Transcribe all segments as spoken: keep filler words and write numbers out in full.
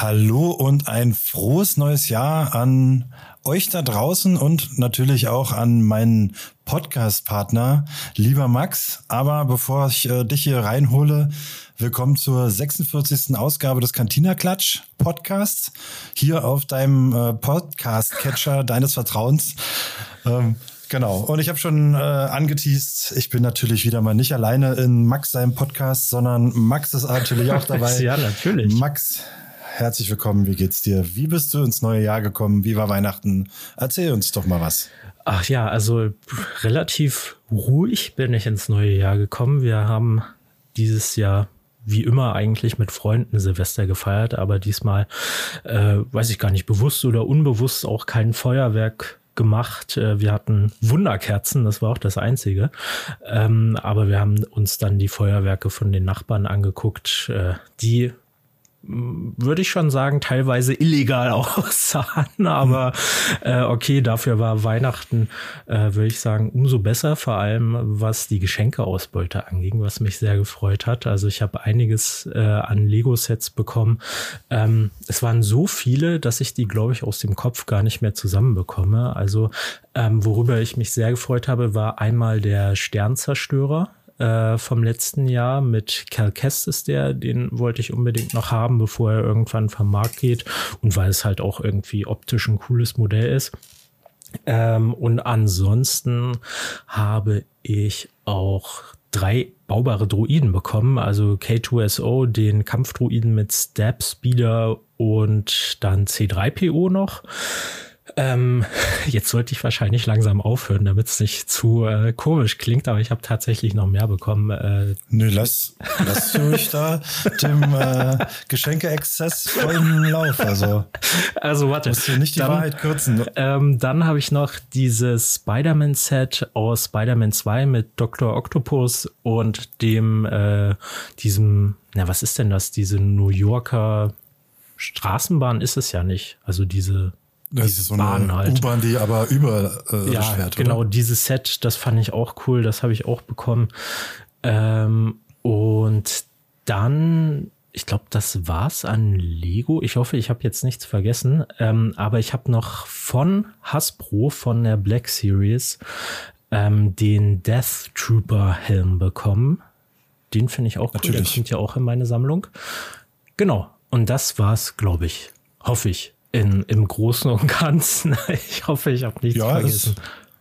Hallo und ein frohes neues Jahr an euch da draußen und natürlich auch an meinen Podcast-Partner, lieber Max. Aber bevor ich äh, dich hier reinhole, willkommen zur sechsundvierzigsten Ausgabe des Cantina-Klatsch-Podcasts. Hier auf deinem äh, Podcast-Catcher deines Vertrauens. Ähm, Genau, und ich habe schon äh, angeteast, ich bin natürlich wieder mal nicht alleine in Max seinem Podcast, sondern Max ist natürlich auch dabei. Ja, natürlich. Max, herzlich willkommen, wie geht's dir? Wie bist du ins neue Jahr gekommen? Wie war Weihnachten? Erzähl uns doch mal was. Ach ja, also relativ ruhig bin ich ins neue Jahr gekommen. Wir haben dieses Jahr wie immer eigentlich mit Freunden Silvester gefeiert, aber diesmal, äh, weiß ich gar nicht, bewusst oder unbewusst auch kein Feuerwerk gemacht. Wir hatten Wunderkerzen, das war auch das Einzige. Ähm, aber wir haben uns dann die Feuerwerke von den Nachbarn angeguckt, äh, die, würde ich schon sagen, teilweise illegal aussahen. Aber äh, okay, dafür war Weihnachten, äh, würde ich sagen, umso besser, vor allem was die Geschenkeausbeute anging, was mich sehr gefreut hat. Also ich habe einiges äh, an Lego-Sets bekommen. Ähm, es waren so viele, dass ich die, glaube ich, aus dem Kopf gar nicht mehr zusammenbekomme. Also ähm, worüber ich mich sehr gefreut habe, war einmal der Sternzerstörer vom letzten Jahr mit Cal Kestis, der, den wollte ich unbedingt noch haben, bevor er irgendwann vom Markt geht und weil es halt auch irgendwie optisch ein cooles Modell ist. Ähm, und ansonsten habe ich auch drei baubare Droiden bekommen, also K zwei S O, den Kampfdroiden mit Stab Speeder und dann C drei P O noch. Ähm, jetzt sollte ich wahrscheinlich langsam aufhören, damit es nicht zu äh, komisch klingt, aber ich habe tatsächlich noch mehr bekommen. Äh, Nö, lass, lass ruhig da dem äh, Geschenke-Exzess vollen Lauf. Also, also warte. Musst du nicht die dann, Wahrheit kürzen. Ähm, dann habe ich noch dieses Spider-Man-Set aus Spider-Man zwei mit Doktor Octopus und dem, äh, diesem, na was ist denn das, diese New Yorker Straßenbahn ist es ja nicht, also diese Das ist so eine halt. U-Bahn, die aber über äh, ja, fährt, genau, oder? Dieses Set, das fand ich auch cool, das habe ich auch bekommen. Ähm, und dann, ich glaube, das war's an Lego. Ich hoffe, ich habe jetzt nichts vergessen. Ähm, aber ich habe noch von Hasbro, von der Black Series, ähm, den Death Trooper Helm bekommen. Den finde ich auch cool, Natürlich. Der kommt ja auch in meine Sammlung. Genau, und das war's, glaube ich, hoffe ich. In, im Großen und Ganzen. Ich hoffe, ich habe nichts ja, vergessen.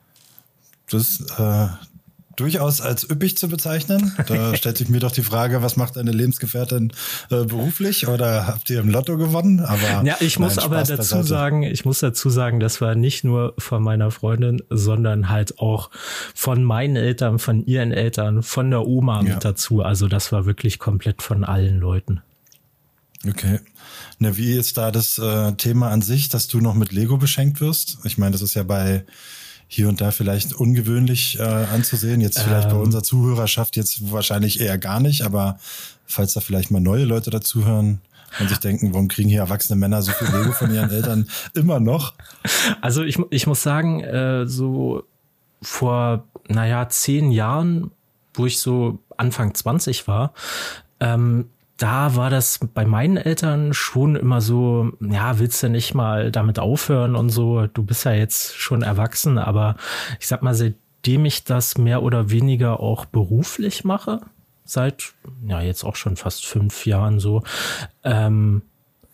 Das ist äh, durchaus als üppig zu bezeichnen. Da stellt sich mir doch die Frage, was macht eine Lebensgefährtin äh, beruflich oder habt ihr im Lotto gewonnen? Aber ja, ich muss nein, aber Spaß dazu beiseite. sagen, ich muss dazu sagen, das war nicht nur von meiner Freundin, sondern halt auch von meinen Eltern, von ihren Eltern, von der Oma Ja. mit dazu. Also das war wirklich komplett von allen Leuten. Okay. Na, wie ist da das äh, Thema an sich, dass du noch mit Lego beschenkt wirst? Ich meine, das ist ja bei hier und da vielleicht ungewöhnlich äh, anzusehen. Jetzt vielleicht Ähm. bei unserer Zuhörerschaft jetzt wahrscheinlich eher gar nicht, aber falls da vielleicht mal neue Leute dazuhören und sich denken, warum kriegen hier erwachsene Männer so viel Lego von ihren Eltern immer noch? Also ich, ich muss sagen, äh, so vor, naja, zehn Jahren, wo ich so Anfang zwanzig war, ähm, da war das bei meinen Eltern schon immer so, ja, willst du nicht mal damit aufhören und so, du bist ja jetzt schon erwachsen, aber ich sag mal, seitdem ich das mehr oder weniger auch beruflich mache, seit, ja, jetzt auch schon fast fünf Jahren so, ähm,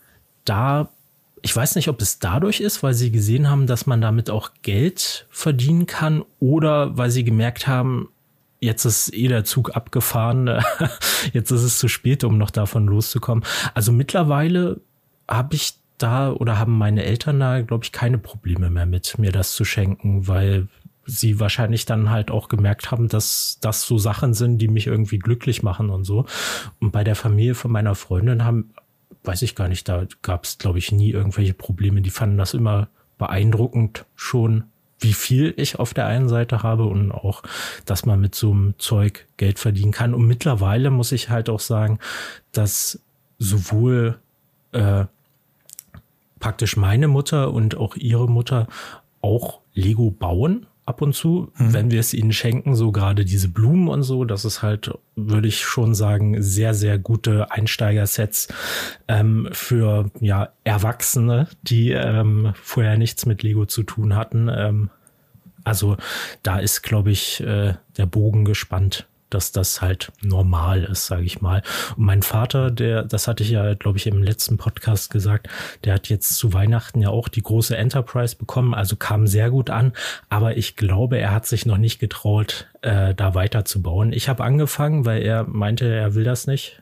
da, ich weiß nicht, ob es dadurch ist, weil sie gesehen haben, dass man damit auch Geld verdienen kann oder weil sie gemerkt haben, jetzt ist eh der Zug abgefahren, jetzt ist es zu spät, um noch davon loszukommen. Also mittlerweile habe ich da oder haben meine Eltern da, glaube ich, keine Probleme mehr mit, mir das zu schenken, weil sie wahrscheinlich dann halt auch gemerkt haben, dass das so Sachen sind, die mich irgendwie glücklich machen und so. Und bei der Familie von meiner Freundin haben, weiß ich gar nicht, da gab es, glaube ich, nie irgendwelche Probleme. Die fanden das immer beeindruckend schon, wie viel ich auf der einen Seite habe und auch, dass man mit so einem Zeug Geld verdienen kann. Und mittlerweile muss ich halt auch sagen, dass sowohl äh, praktisch meine Mutter und auch ihre Mutter auch Lego bauen, ab und zu, mhm. wenn wir es ihnen schenken, so gerade diese Blumen und so, das ist halt, würde ich schon sagen, sehr, sehr gute Einsteigersets ähm, für ja Erwachsene, die ähm, vorher nichts mit Lego zu tun hatten. Ähm, also da ist, glaube ich, äh, der Bogen gespannt, dass das halt normal ist, sage ich mal. Und mein Vater, der, das hatte ich ja, glaube ich, im letzten Podcast gesagt, der hat jetzt zu Weihnachten ja auch die große Enterprise bekommen, also kam sehr gut an, aber ich glaube, er hat sich noch nicht getraut, äh, da weiterzubauen. Ich habe angefangen, weil er meinte, er will das nicht.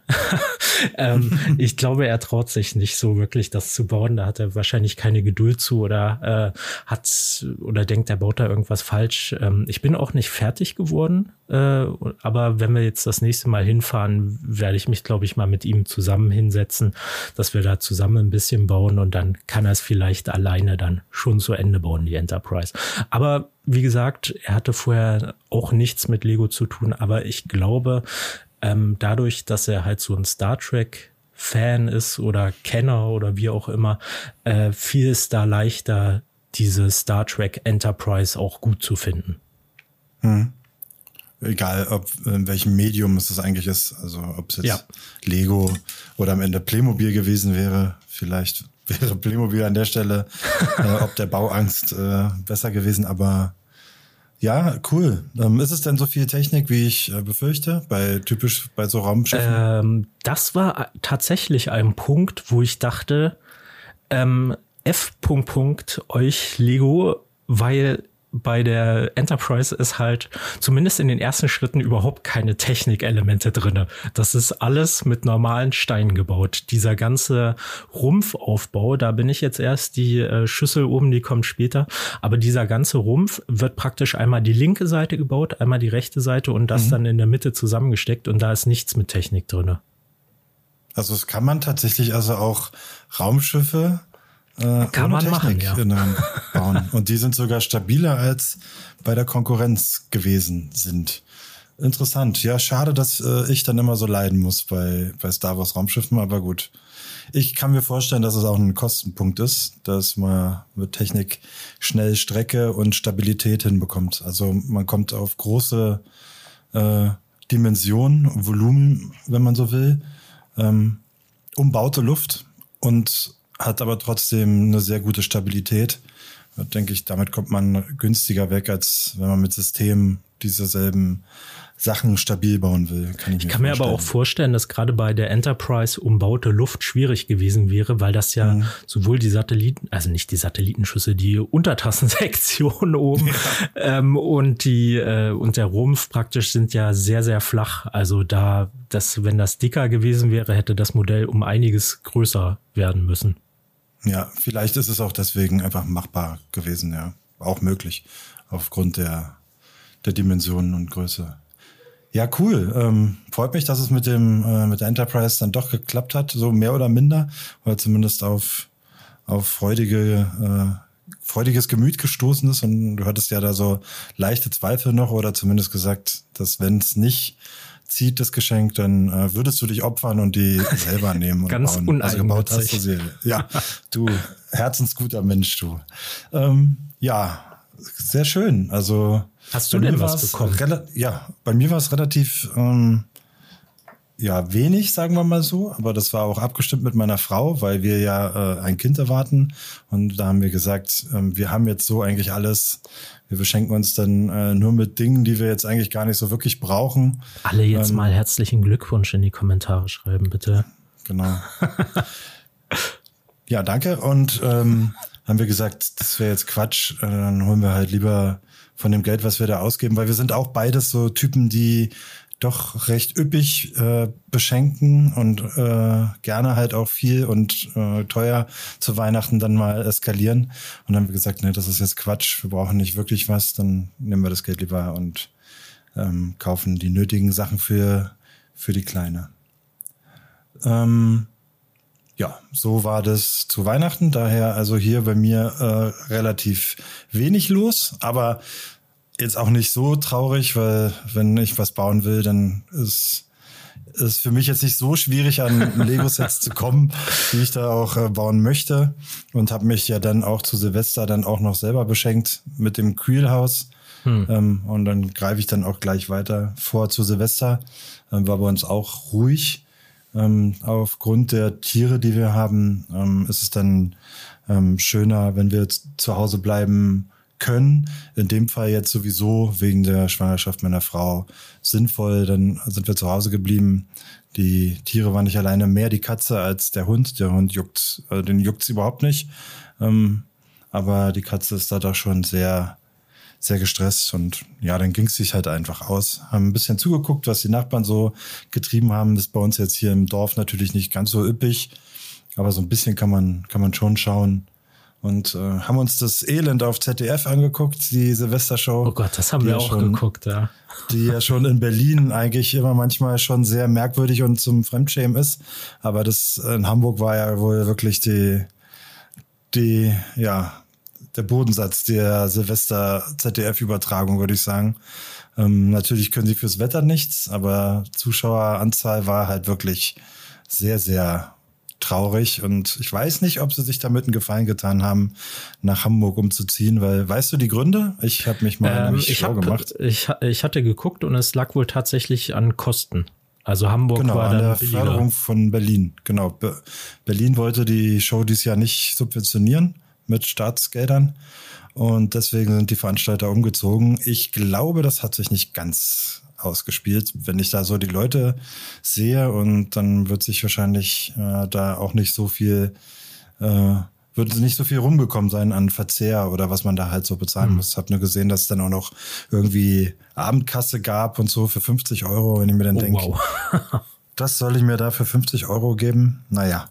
ähm, ich glaube, er traut sich nicht so wirklich, das zu bauen. Da hat er wahrscheinlich keine Geduld zu oder äh, hat oder denkt, er baut da irgendwas falsch. Ähm, ich bin auch nicht fertig geworden, äh, aber wenn wir jetzt das nächste Mal hinfahren, werde ich mich, glaube ich, mal mit ihm zusammen hinsetzen, dass wir da zusammen ein bisschen bauen und dann kann er es vielleicht alleine dann schon zu Ende bauen, die Enterprise. Aber wie gesagt, er hatte vorher auch nichts mit Lego zu tun, aber ich glaube, ähm, dadurch, dass er halt so ein Star Trek Fan ist oder Kenner oder wie auch immer, äh, fiel es da leichter, diese Star Trek Enterprise auch gut zu finden. Hm. Egal, ob in welchem Medium es das eigentlich ist, also ob es jetzt ja. Lego oder am Ende Playmobil gewesen wäre, vielleicht wäre Playmobil an der Stelle, äh, ob der Bauangst äh, besser gewesen, aber ja, cool. Ähm, ist es denn so viel Technik, wie ich äh, befürchte, bei typisch bei so Raumschiffen? Ähm, das war tatsächlich ein Punkt, wo ich dachte, ähm, F. Punkt, Punkt, euch Lego, weil bei der Enterprise ist halt zumindest in den ersten Schritten überhaupt keine Technikelemente drinne. Das ist alles mit normalen Steinen gebaut. Dieser ganze Rumpfaufbau, da bin ich jetzt erst, die äh, Schüssel oben, die kommt später. Aber dieser ganze Rumpf wird praktisch einmal die linke Seite gebaut, einmal die rechte Seite und das mhm. dann in der Mitte zusammengesteckt und da ist nichts mit Technik drinne. Also es kann man tatsächlich also auch Raumschiffe Äh, Kann man machen, ja. bauen. Und die sind sogar stabiler als bei der Konkurrenz gewesen sind. Interessant. Ja, schade, dass äh, ich dann immer so leiden muss bei, bei Star Wars Raumschiffen, aber gut. Ich kann mir vorstellen, dass es auch ein Kostenpunkt ist, dass man mit Technik schnell Strecke und Stabilität hinbekommt. Also man kommt auf große äh, Dimensionen, Volumen, wenn man so will, ähm, umbaute Luft und hat aber trotzdem eine sehr gute Stabilität. Da denke ich, damit kommt man günstiger weg, als wenn man mit Systemen diese selben Sachen stabil bauen will. Kann ich, ich mir kann mir aber auch vorstellen, dass gerade bei der Enterprise umbaute Luft schwierig gewesen wäre, weil das ja mhm. sowohl die Satelliten, also nicht die Satellitenschüssel, die Untertassensektion oben ja. ähm, und die äh, und der Rumpf praktisch sind ja sehr, sehr flach. Also da, das, wenn das dicker gewesen wäre, hätte das Modell um einiges größer werden müssen. Ja, vielleicht ist es auch deswegen einfach machbar gewesen, ja. Auch möglich, aufgrund der, der Dimensionen und Größe. Ja, cool. Ähm, freut mich, dass es mit dem äh, mit der Enterprise dann doch geklappt hat, so mehr oder minder, oder zumindest auf auf freudige äh, freudiges Gemüt gestoßen ist. Und du hattest ja da so leichte Zweifel noch, oder zumindest gesagt, dass wenn es nicht zieht, das Geschenk, dann äh, würdest du dich opfern und die selber nehmen und Ganz bauen. Also gebaut hast du sie. Ja, du herzensguter Mensch, du. Ähm, ja, sehr schön. Also hast du denn was bekommen? Ja, bei mir war es relativ ähm, ja wenig, sagen wir mal so, aber das war auch abgestimmt mit meiner Frau, weil wir ja äh, ein Kind erwarten und da haben wir gesagt, äh, wir haben jetzt so eigentlich alles, wir beschenken uns dann äh, nur mit Dingen, die wir jetzt eigentlich gar nicht so wirklich brauchen. Alle jetzt ähm, mal herzlichen Glückwunsch in die Kommentare schreiben, bitte. Genau. Ja, danke. Und ähm, haben wir gesagt, das wäre jetzt Quatsch, äh, dann holen wir halt lieber von dem Geld, was wir da ausgeben, weil wir sind auch beides so Typen, die doch recht üppig äh, beschenken und äh, gerne halt auch viel und äh, teuer zu Weihnachten dann mal eskalieren. Und dann haben wir gesagt, nee, das ist jetzt Quatsch, wir brauchen nicht wirklich was, dann nehmen wir das Geld lieber und ähm, kaufen die nötigen Sachen für für die Kleine. Ähm, ja, so war das zu Weihnachten. Daher also hier bei mir äh, relativ wenig los, aber jetzt auch nicht so traurig, weil wenn ich was bauen will, dann ist es für mich jetzt nicht so schwierig, an Lego-Sets zu kommen, wie ich da auch äh, bauen möchte. Und habe mich ja dann auch zu Silvester dann auch noch selber beschenkt mit dem Kühlhaus. Hm. Ähm, und dann greife ich dann auch gleich weiter vor zu Silvester. Ähm, war bei uns auch ruhig. Ähm, aufgrund der Tiere, die wir haben, ähm, ist es dann ähm, schöner, wenn wir jetzt zu Hause bleiben können. In dem Fall jetzt sowieso wegen der Schwangerschaft meiner Frau sinnvoll. Dann sind wir zu Hause geblieben. Die Tiere waren nicht alleine, mehr die Katze als der Hund. Der Hund juckt, äh, den juckt's überhaupt nicht. Ähm, aber die Katze ist da doch schon sehr, sehr gestresst. Und ja, dann ging's sich halt einfach aus. Haben ein bisschen zugeguckt, was die Nachbarn so getrieben haben. Das ist bei uns jetzt hier im Dorf natürlich nicht ganz so üppig. Aber so ein bisschen kann man, kann man schon schauen. Und äh, haben uns das Elend auf Z D F angeguckt, die Silvestershow. Oh Gott, das haben wir ja auch schon, geguckt, ja. Die ja schon in Berlin eigentlich immer manchmal schon sehr merkwürdig und zum Fremdschämen ist. Aber das in Hamburg war ja wohl wirklich die, die, ja, der Bodensatz der Silvester-Z D F-Übertragung, würde ich sagen. Ähm, natürlich können sie fürs Wetter nichts, aber Zuschaueranzahl war halt wirklich sehr, sehr traurig. Und ich weiß nicht, ob sie sich damit einen Gefallen getan haben, nach Hamburg umzuziehen, weil, weißt du die Gründe? Ich habe mich mal ähm, ich schlau hab, gemacht. Ich, ich hatte geguckt und es lag wohl tatsächlich an Kosten. Also Hamburg genau, war an dann der billiger. Förderung von Berlin. Genau. Be- Berlin wollte die Show dieses Jahr nicht subventionieren mit Staatsgeldern. Und deswegen sind die Veranstalter umgezogen. Ich glaube, das hat sich nicht ganz ausgespielt, wenn ich da so die Leute sehe, und dann wird sich wahrscheinlich äh, da auch nicht so viel, äh, wird nicht so viel rumgekommen sein an Verzehr oder was man da halt so bezahlen mhm. muss. Ich habe nur gesehen, dass es dann auch noch irgendwie Abendkasse gab und so für fünfzig Euro, wenn ich mir dann oh, denke, wow. Das soll ich mir da für fünfzig Euro geben? Naja.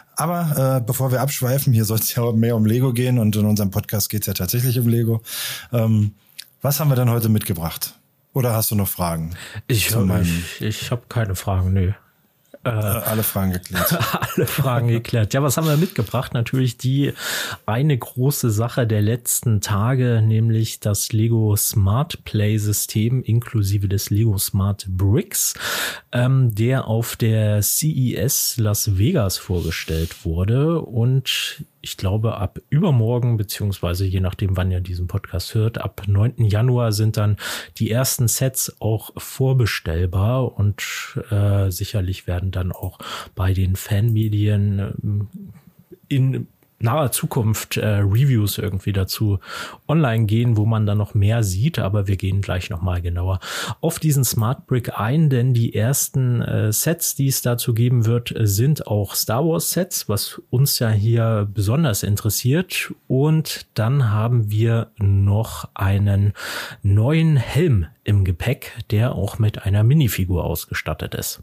Aber äh, bevor wir abschweifen, hier soll es ja mehr um Lego gehen und in unserem Podcast geht es ja tatsächlich um Lego. Ähm, was haben wir denn heute mitgebracht? Oder hast du noch Fragen? Ich, ich, ich habe keine Fragen, nö. Äh, alle Fragen geklärt. Alle Fragen geklärt. Ja, was haben wir mitgebracht? Natürlich die eine große Sache der letzten Tage, nämlich das Lego Smart Play System inklusive des Lego Smart Bricks, ähm, der auf der C E S Las Vegas vorgestellt wurde. Und ich glaube, ab übermorgen, beziehungsweise je nachdem, wann ihr diesen Podcast hört, ab neunten Januar sind dann die ersten Sets auch vorbestellbar und äh, sicherlich werden dann auch bei den Fanmedien äh, in naher Zukunft äh, Reviews irgendwie dazu online gehen, wo man dann noch mehr sieht, aber wir gehen gleich nochmal genauer auf diesen Smart Brick ein, denn die ersten äh, Sets, die es dazu geben wird, sind auch Star Wars Sets, was uns ja hier besonders interessiert, und dann haben wir noch einen neuen Helm im Gepäck, der auch mit einer Minifigur ausgestattet ist.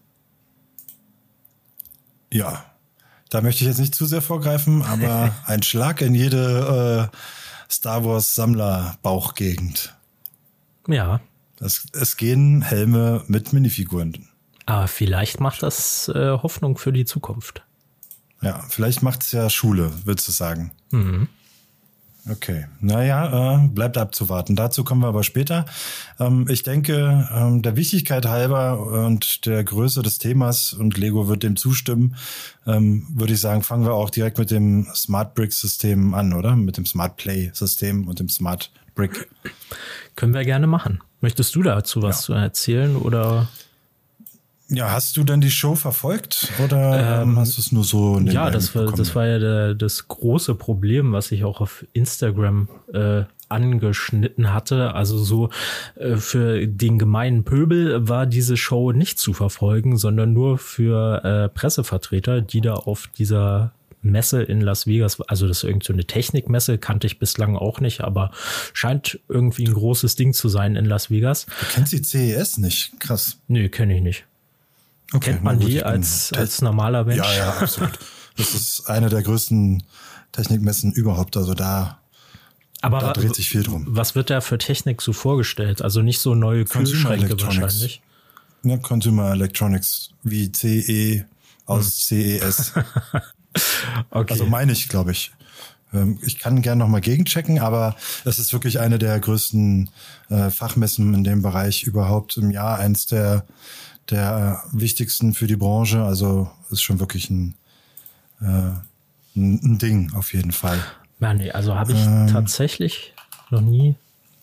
Ja. Da möchte ich jetzt nicht zu sehr vorgreifen, aber ein Schlag in jede äh, Star Wars Sammler Bauchgegend. Ja. Das, es gehen Helme mit Minifiguren. Aber vielleicht macht das äh, Hoffnung für die Zukunft. Ja, vielleicht macht es ja Schule, würdest du sagen. Mhm. Okay, naja, äh, bleibt abzuwarten. Dazu kommen wir aber später. Ähm, ich denke, ähm, der Wichtigkeit halber und der Größe des Themas, und Lego wird dem zustimmen, ähm, würde ich sagen, fangen wir auch direkt mit dem Smart Brick System an, oder? Mit dem Smart Play System und dem Smart Brick. Können wir gerne machen. Möchtest du dazu was ja. erzählen oder? Ja, hast du denn die Show verfolgt oder ähm, hast du es nur so? Ja, das war, das war ja der, das große Problem, was ich auch auf Instagram äh, angeschnitten hatte. Also so äh, für den gemeinen Pöbel war diese Show nicht zu verfolgen, sondern nur für äh, Pressevertreter, die da auf dieser Messe in Las Vegas, also das ist irgendwie so eine Technikmesse, kannte ich bislang auch nicht, aber scheint irgendwie ein großes Ding zu sein in Las Vegas. Du kennst die C E S nicht? Krass. Nö, kenne ich nicht. Okay, kennt man gut, die als, als normaler Mensch? Ja, ja, absolut. Das ist eine der größten Technikmessen überhaupt. Also da, Aber da dreht sich viel drum. Was wird da für Technik so vorgestellt? Also nicht so neue Kühlschränke wahrscheinlich? Ja, Consumer Electronics, wie C E aus hm. C E S. Okay. Also meine ich, glaube ich. Ich kann gerne nochmal gegenchecken, aber es ist wirklich eine der größten äh, Fachmessen in dem Bereich überhaupt im Jahr. Eins der der wichtigsten für die Branche, also ist schon wirklich ein, äh, ein, ein Ding auf jeden Fall. Ja, nee, also habe ich ähm, tatsächlich noch nie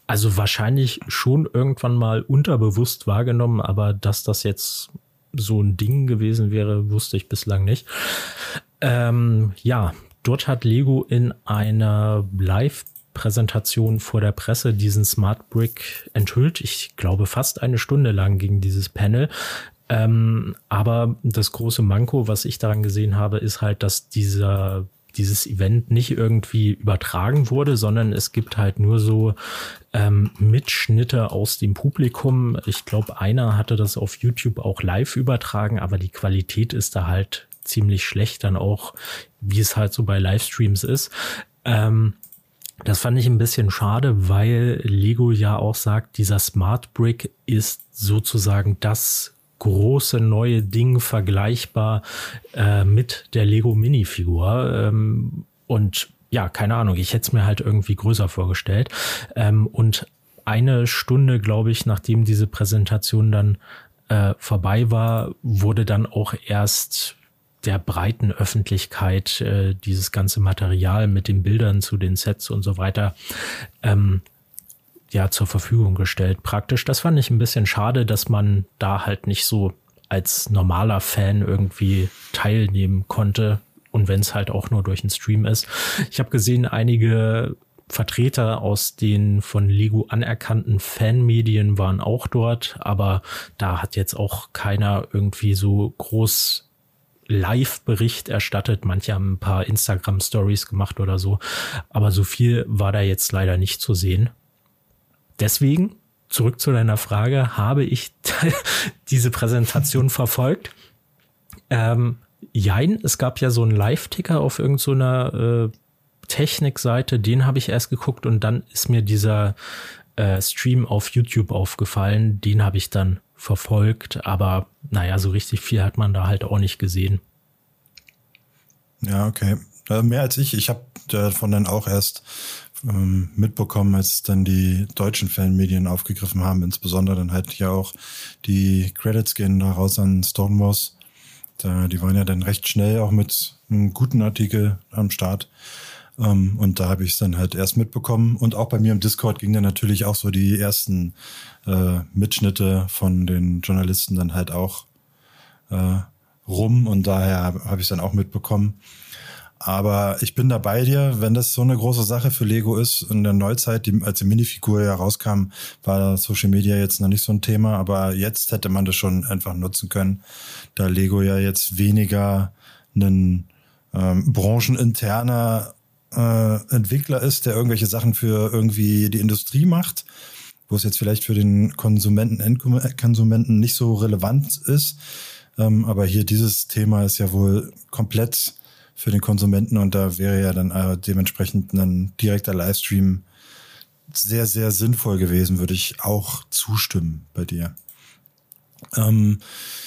also wahrscheinlich schon irgendwann mal unterbewusst wahrgenommen, aber dass das jetzt so ein Ding gewesen wäre, wusste ich bislang nicht. Ähm, ja, dort hat Lego in einer Live-Präsentation vor der Presse diesen Smart Brick enthüllt. Ich glaube, fast eine Stunde lang ging dieses Panel. Ähm, aber das große Manko, was ich daran gesehen habe, ist halt, dass dieser dieses Event nicht irgendwie übertragen wurde, sondern es gibt halt nur so ähm, Mitschnitte aus dem Publikum. Ich glaube, einer hatte das auf YouTube auch live übertragen, aber die Qualität ist da halt ziemlich schlecht, dann auch, wie es halt so bei Livestreams ist. Ähm, das fand ich ein bisschen schade, weil Lego ja auch sagt, dieser Smart Brick ist sozusagen das große neue Ding, vergleichbar äh, mit der Lego Minifigur. Ähm, und ja, keine Ahnung, ich hätte es mir halt irgendwie größer vorgestellt. Ähm, und eine Stunde, glaube ich, nachdem diese Präsentation dann äh, vorbei war, wurde dann auch erst der breiten Öffentlichkeit äh, dieses ganze Material mit den Bildern zu den Sets und so weiter ähm, ja zur Verfügung gestellt. Praktisch, das fand ich ein bisschen schade, dass man da halt nicht so als normaler Fan irgendwie teilnehmen konnte und wenn es halt auch nur durch einen Stream ist. Ich habe gesehen, einige Vertreter aus den von Lego anerkannten Fanmedien waren auch dort, aber da hat jetzt auch keiner irgendwie so groß Live-Bericht erstattet. Manche haben ein paar Instagram-Stories gemacht oder so, aber so viel war da jetzt leider nicht zu sehen. Deswegen, zurück zu deiner Frage, habe ich diese Präsentation verfolgt. Ähm, jein, es gab ja so einen Live-Ticker auf irgendeiner so äh, Technikseite, den habe ich erst geguckt und dann ist mir dieser äh, Stream auf YouTube aufgefallen, den habe ich dann verfolgt, aber naja, so richtig viel hat man da halt auch nicht gesehen. Ja, okay. Äh, mehr als ich. Ich habe davon dann auch erst ähm, mitbekommen, als dann die deutschen Fanmedien aufgegriffen haben, insbesondere dann halt ja auch die Credits gehen da raus an Stonewalls. Da, die waren ja dann recht schnell auch mit einem guten Artikel am Start. Um, und da habe ich es dann halt erst mitbekommen. Und auch bei mir im Discord ging dann natürlich auch so die ersten äh, Mitschnitte von den Journalisten dann halt auch äh, rum. Und daher habe hab ich es dann auch mitbekommen. Aber ich bin da bei dir, wenn das so eine große Sache für Lego ist. In der Neuzeit, die, als die Minifigur ja rauskam, war Social Media jetzt noch nicht so ein Thema. Aber jetzt hätte man das schon einfach nutzen können, da Lego ja jetzt weniger ein ähm, brancheninterner Äh, Entwickler ist, der irgendwelche Sachen für irgendwie die Industrie macht, wo es jetzt vielleicht für den Konsumenten, Endkonsumenten nicht so relevant ist. Ähm, aber hier dieses Thema ist ja wohl komplett für den Konsumenten und da wäre ja dann äh, dementsprechend ein direkter Livestream sehr, sehr sinnvoll gewesen, würde ich auch zustimmen bei dir. Ähm,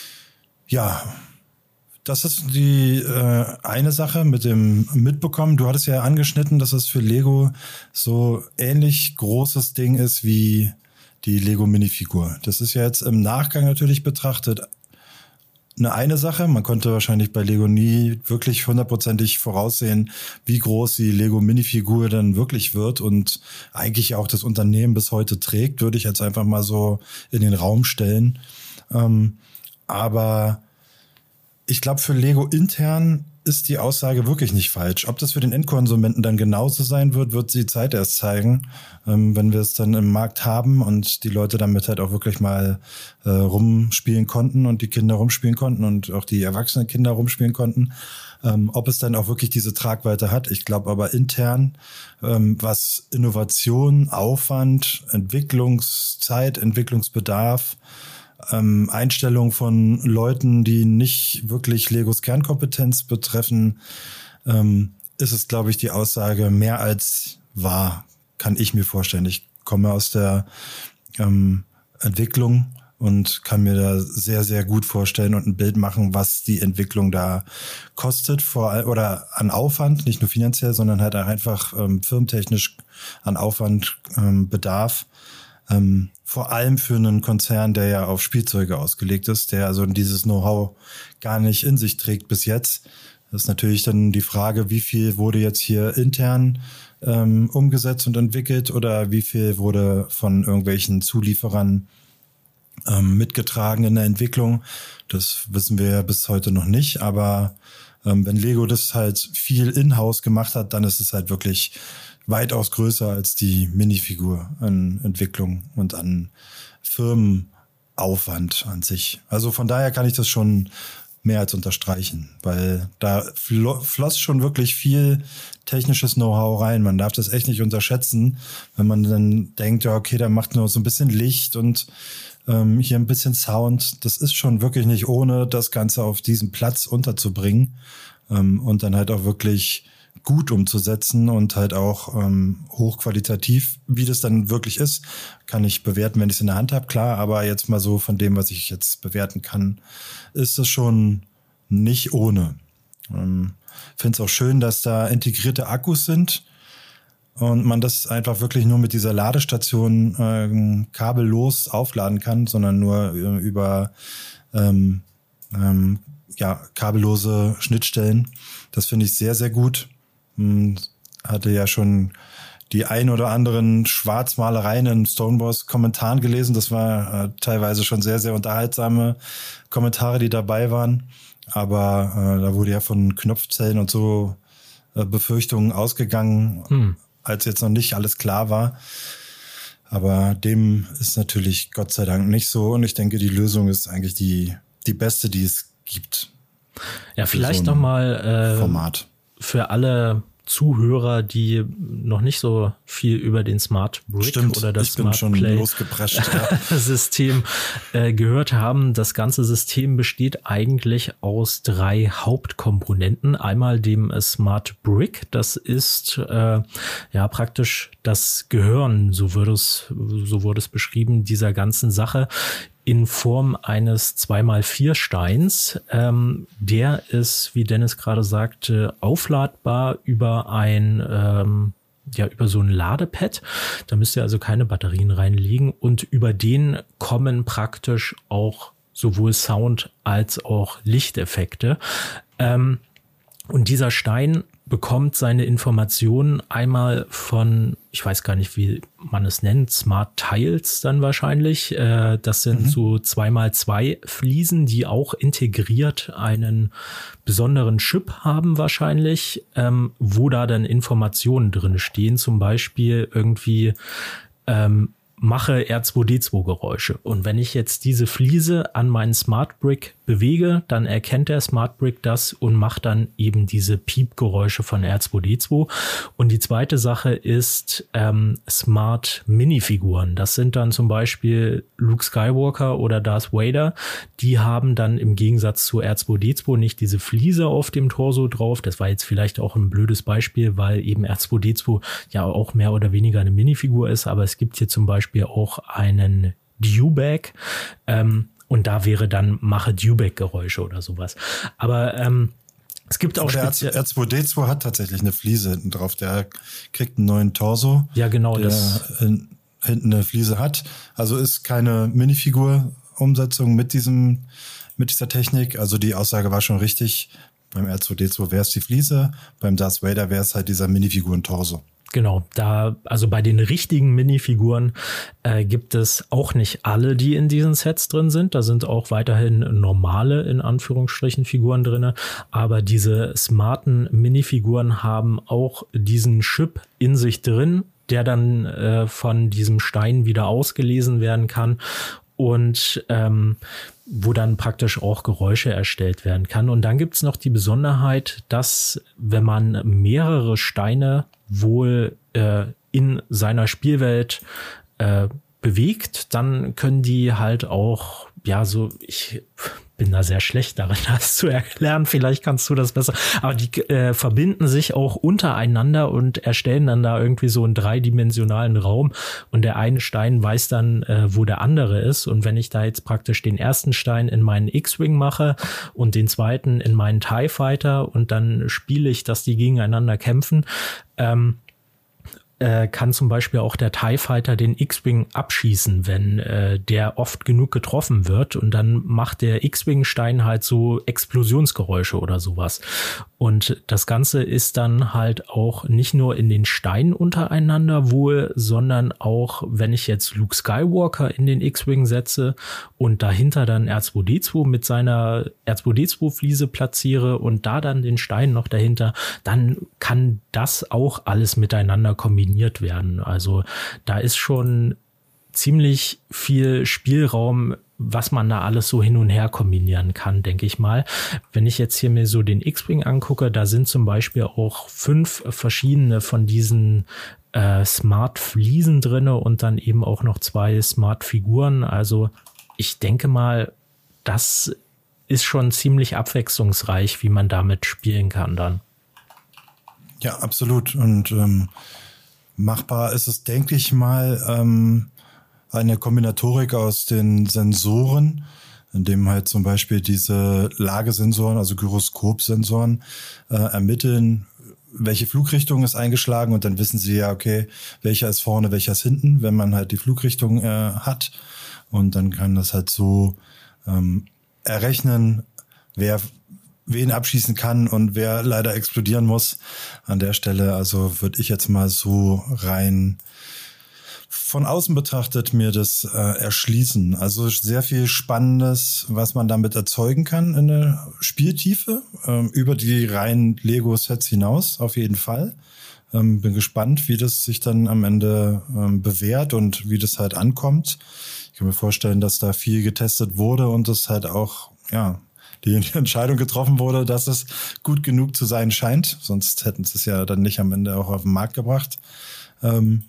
ja, das ist die äh, eine Sache mit dem Mitbekommen. Du hattest ja angeschnitten, dass es für Lego so ähnlich großes Ding ist wie die Lego Minifigur. Das ist ja jetzt im Nachgang natürlich betrachtet eine eine Sache. Man konnte wahrscheinlich bei Lego nie wirklich hundertprozentig voraussehen, wie groß die Lego Minifigur dann wirklich wird und eigentlich auch das Unternehmen bis heute trägt, würde ich jetzt einfach mal so in den Raum stellen. Ähm, aber ich glaube, für Lego intern ist die Aussage wirklich nicht falsch. Ob das für den Endkonsumenten dann genauso sein wird, wird die Zeit erst zeigen, ähm, wenn wir es dann im Markt haben und die Leute damit halt auch wirklich mal äh, rumspielen konnten und die Kinder rumspielen konnten und auch die erwachsenen Kinder rumspielen konnten. Ähm, ob es dann auch wirklich diese Tragweite hat. Ich glaube aber intern, ähm, was Innovation, Aufwand, Entwicklungszeit, Entwicklungsbedarf, Ähm, Einstellung von Leuten, die nicht wirklich Legos Kernkompetenz betreffen, ähm, ist es, glaube ich, die Aussage mehr als wahr, kann ich mir vorstellen. Ich komme aus der ähm, Entwicklung und kann mir da sehr, sehr gut vorstellen und ein Bild machen, was die Entwicklung da kostet, vor oder an Aufwand, nicht nur finanziell, sondern halt auch einfach ähm, firmentechnisch an Aufwand ähm, bedarf. Ähm, vor allem für einen Konzern, der ja auf Spielzeuge ausgelegt ist, der also dieses Know-how gar nicht in sich trägt bis jetzt. Das ist natürlich dann die Frage, wie viel wurde jetzt hier intern ähm, umgesetzt und entwickelt oder wie viel wurde von irgendwelchen Zulieferern ähm, mitgetragen in der Entwicklung. Das wissen wir ja bis heute noch nicht, aber ähm, wenn Lego das halt viel in-house gemacht hat, dann ist es halt wirklich weitaus größer als die Minifigur an Entwicklung und an Firmenaufwand an sich. Also von daher kann ich das schon mehr als unterstreichen, weil da flo- floss schon wirklich viel technisches Know-how rein. Man darf das echt nicht unterschätzen, wenn man dann denkt, ja okay, da macht nur so ein bisschen Licht und ähm, hier ein bisschen Sound. Das ist schon wirklich nicht ohne, das Ganze auf diesem Platz unterzubringen ähm, und dann halt auch wirklich gut umzusetzen und halt auch ähm, hochqualitativ. Wie das dann wirklich ist, kann ich bewerten, wenn ich es in der Hand habe, klar. Aber jetzt mal so von dem, was ich jetzt bewerten kann, ist es schon nicht ohne. Ähm, finde es auch schön, dass da integrierte Akkus sind und man das einfach wirklich nur mit dieser Ladestation äh, kabellos aufladen kann, sondern nur äh, über ähm, ähm, ja, kabellose Schnittstellen. Das finde ich sehr, sehr gut. Hatte ja schon die ein oder anderen Schwarzmalereien in Stonewalls-Kommentaren gelesen. Das war äh, teilweise schon sehr, sehr unterhaltsame Kommentare, die dabei waren. Aber äh, da wurde ja von Knopfzellen und so äh, Befürchtungen ausgegangen, hm. als jetzt noch nicht alles klar war. Aber dem ist natürlich Gott sei Dank nicht so. Und ich denke, die Lösung ist eigentlich die, die beste, die es gibt. Ja, vielleicht so nochmal äh, Format. Für alle Zuhörer, die noch nicht so viel über den Smart Brick Stimmt, oder das ich bin Smart schon Play losgeprescht, ja. System äh, gehört haben. Das ganze System besteht eigentlich aus drei Hauptkomponenten. Einmal dem Smart Brick, das ist äh, ja praktisch das Gehirn, so wurde es, so wurde es beschrieben, dieser ganzen Sache, in Form eines zwei mal vier Steins. Ähm, der ist, wie Dennis gerade sagte, aufladbar über ein, ähm, ja, über so ein Ladepad. Da müsst ihr also keine Batterien reinlegen und über den kommen praktisch auch sowohl Sound als auch Lichteffekte. Ähm, und dieser Stein bekommt seine Informationen einmal von, ich weiß gar nicht, wie man es nennt, Smart Tiles dann wahrscheinlich. Äh, das sind mhm. so zwei mal zwei Fliesen, die auch integriert einen besonderen Chip haben wahrscheinlich, ähm, wo da dann Informationen drin stehen, zum Beispiel irgendwie ähm, mache R zwei D zwei Geräusche. Und wenn ich jetzt diese Fliese an meinen Smart Brick bewege, dann erkennt der Smart Brick das und macht dann eben diese Piepgeräusche von R zwei D zwei. Und die zweite Sache ist ähm, Smart Minifiguren. Das sind dann zum Beispiel Luke Skywalker oder Darth Vader. Die haben dann im Gegensatz zu R zwei D zwei nicht diese Fliese auf dem Torso drauf. Das war jetzt vielleicht auch ein blödes Beispiel, weil eben R zwei D zwei ja auch mehr oder weniger eine Minifigur ist. Aber es gibt hier zum Beispiel auch einen Dewback. Ähm, Und da wäre dann mache Dewback-Geräusche oder sowas. Aber ähm, es gibt auch speziell. R zwei D zwei hat tatsächlich eine Fliese hinten drauf. Der kriegt einen neuen Torso. Ja, genau. Der das in, hinten eine Fliese hat. Also ist keine Minifigur-Umsetzung mit diesem, mit dieser Technik. Also die Aussage war schon richtig. Beim R zwei D zwei wäre es die Fliese. Beim Darth Vader wäre es halt dieser Minifiguren-Torso. Genau, da, also bei den richtigen Minifiguren äh, gibt es auch nicht alle, die in diesen Sets drin sind. Da sind auch weiterhin normale, in Anführungsstrichen, Figuren drin. Aber diese smarten Minifiguren haben auch diesen Chip in sich drin, der dann äh, von diesem Stein wieder ausgelesen werden kann. Und ähm, wo dann praktisch auch Geräusche erstellt werden kann. Und dann gibt's noch die Besonderheit, dass wenn man mehrere Steine wohl äh, in seiner Spielwelt äh, bewegt, dann können die halt auch, ja, so, ich bin da sehr schlecht darin, das zu erklären, vielleicht kannst du das besser, aber die äh, verbinden sich auch untereinander und erstellen dann da irgendwie so einen dreidimensionalen Raum und der eine Stein weiß dann, äh, wo der andere ist, und wenn ich da jetzt praktisch den ersten Stein in meinen X-Wing mache und den zweiten in meinen TIE Fighter und dann spiele ich, dass die gegeneinander kämpfen, ähm, Äh, kann zum Beispiel auch der TIE Fighter den X-Wing abschießen, wenn äh, der oft genug getroffen wird, und dann macht der X-Wing-Stein halt so Explosionsgeräusche oder sowas. Und das Ganze ist dann halt auch nicht nur in den Steinen untereinander wohl, sondern auch, wenn ich jetzt Luke Skywalker in den X-Wing setze und dahinter dann R zwei D zwei mit seiner R zwei D zwei Fliese platziere und da dann den Stein noch dahinter, dann kann das auch alles miteinander kombiniert werden. Also da ist schon ziemlich viel Spielraum, was man da alles so hin und her kombinieren kann, denke ich mal. Wenn ich jetzt hier mir so den X-Wing angucke, da sind zum Beispiel auch fünf verschiedene von diesen äh, Smart-Fliesen drinne und dann eben auch noch zwei Smart-Figuren. Also ich denke mal, das ist schon ziemlich abwechslungsreich, wie man damit spielen kann dann. Ja, absolut. Und ähm, machbar ist es, denke ich mal, ähm, eine Kombinatorik aus den Sensoren, in dem halt zum Beispiel diese Lagesensoren, also Gyroskopsensoren, äh, ermitteln, welche Flugrichtung ist eingeschlagen und dann wissen sie ja, okay, welcher ist vorne, welcher ist hinten, wenn man halt die Flugrichtung äh, hat. Und dann kann das halt so ähm, errechnen, wer wen abschießen kann und wer leider explodieren muss. An der Stelle, also würde ich jetzt mal so rein von außen betrachtet mir das äh, erschließen. Also sehr viel Spannendes, was man damit erzeugen kann in der Spieltiefe, ähm, über die reinen Lego-Sets hinaus, auf jeden Fall. Ähm, bin gespannt, wie das sich dann am Ende ähm, bewährt und wie das halt ankommt. Ich kann mir vorstellen, dass da viel getestet wurde und es halt auch, ja, die Entscheidung getroffen wurde, dass es gut genug zu sein scheint. Sonst hätten sie es ja dann nicht am Ende auch auf den Markt gebracht. Ähm,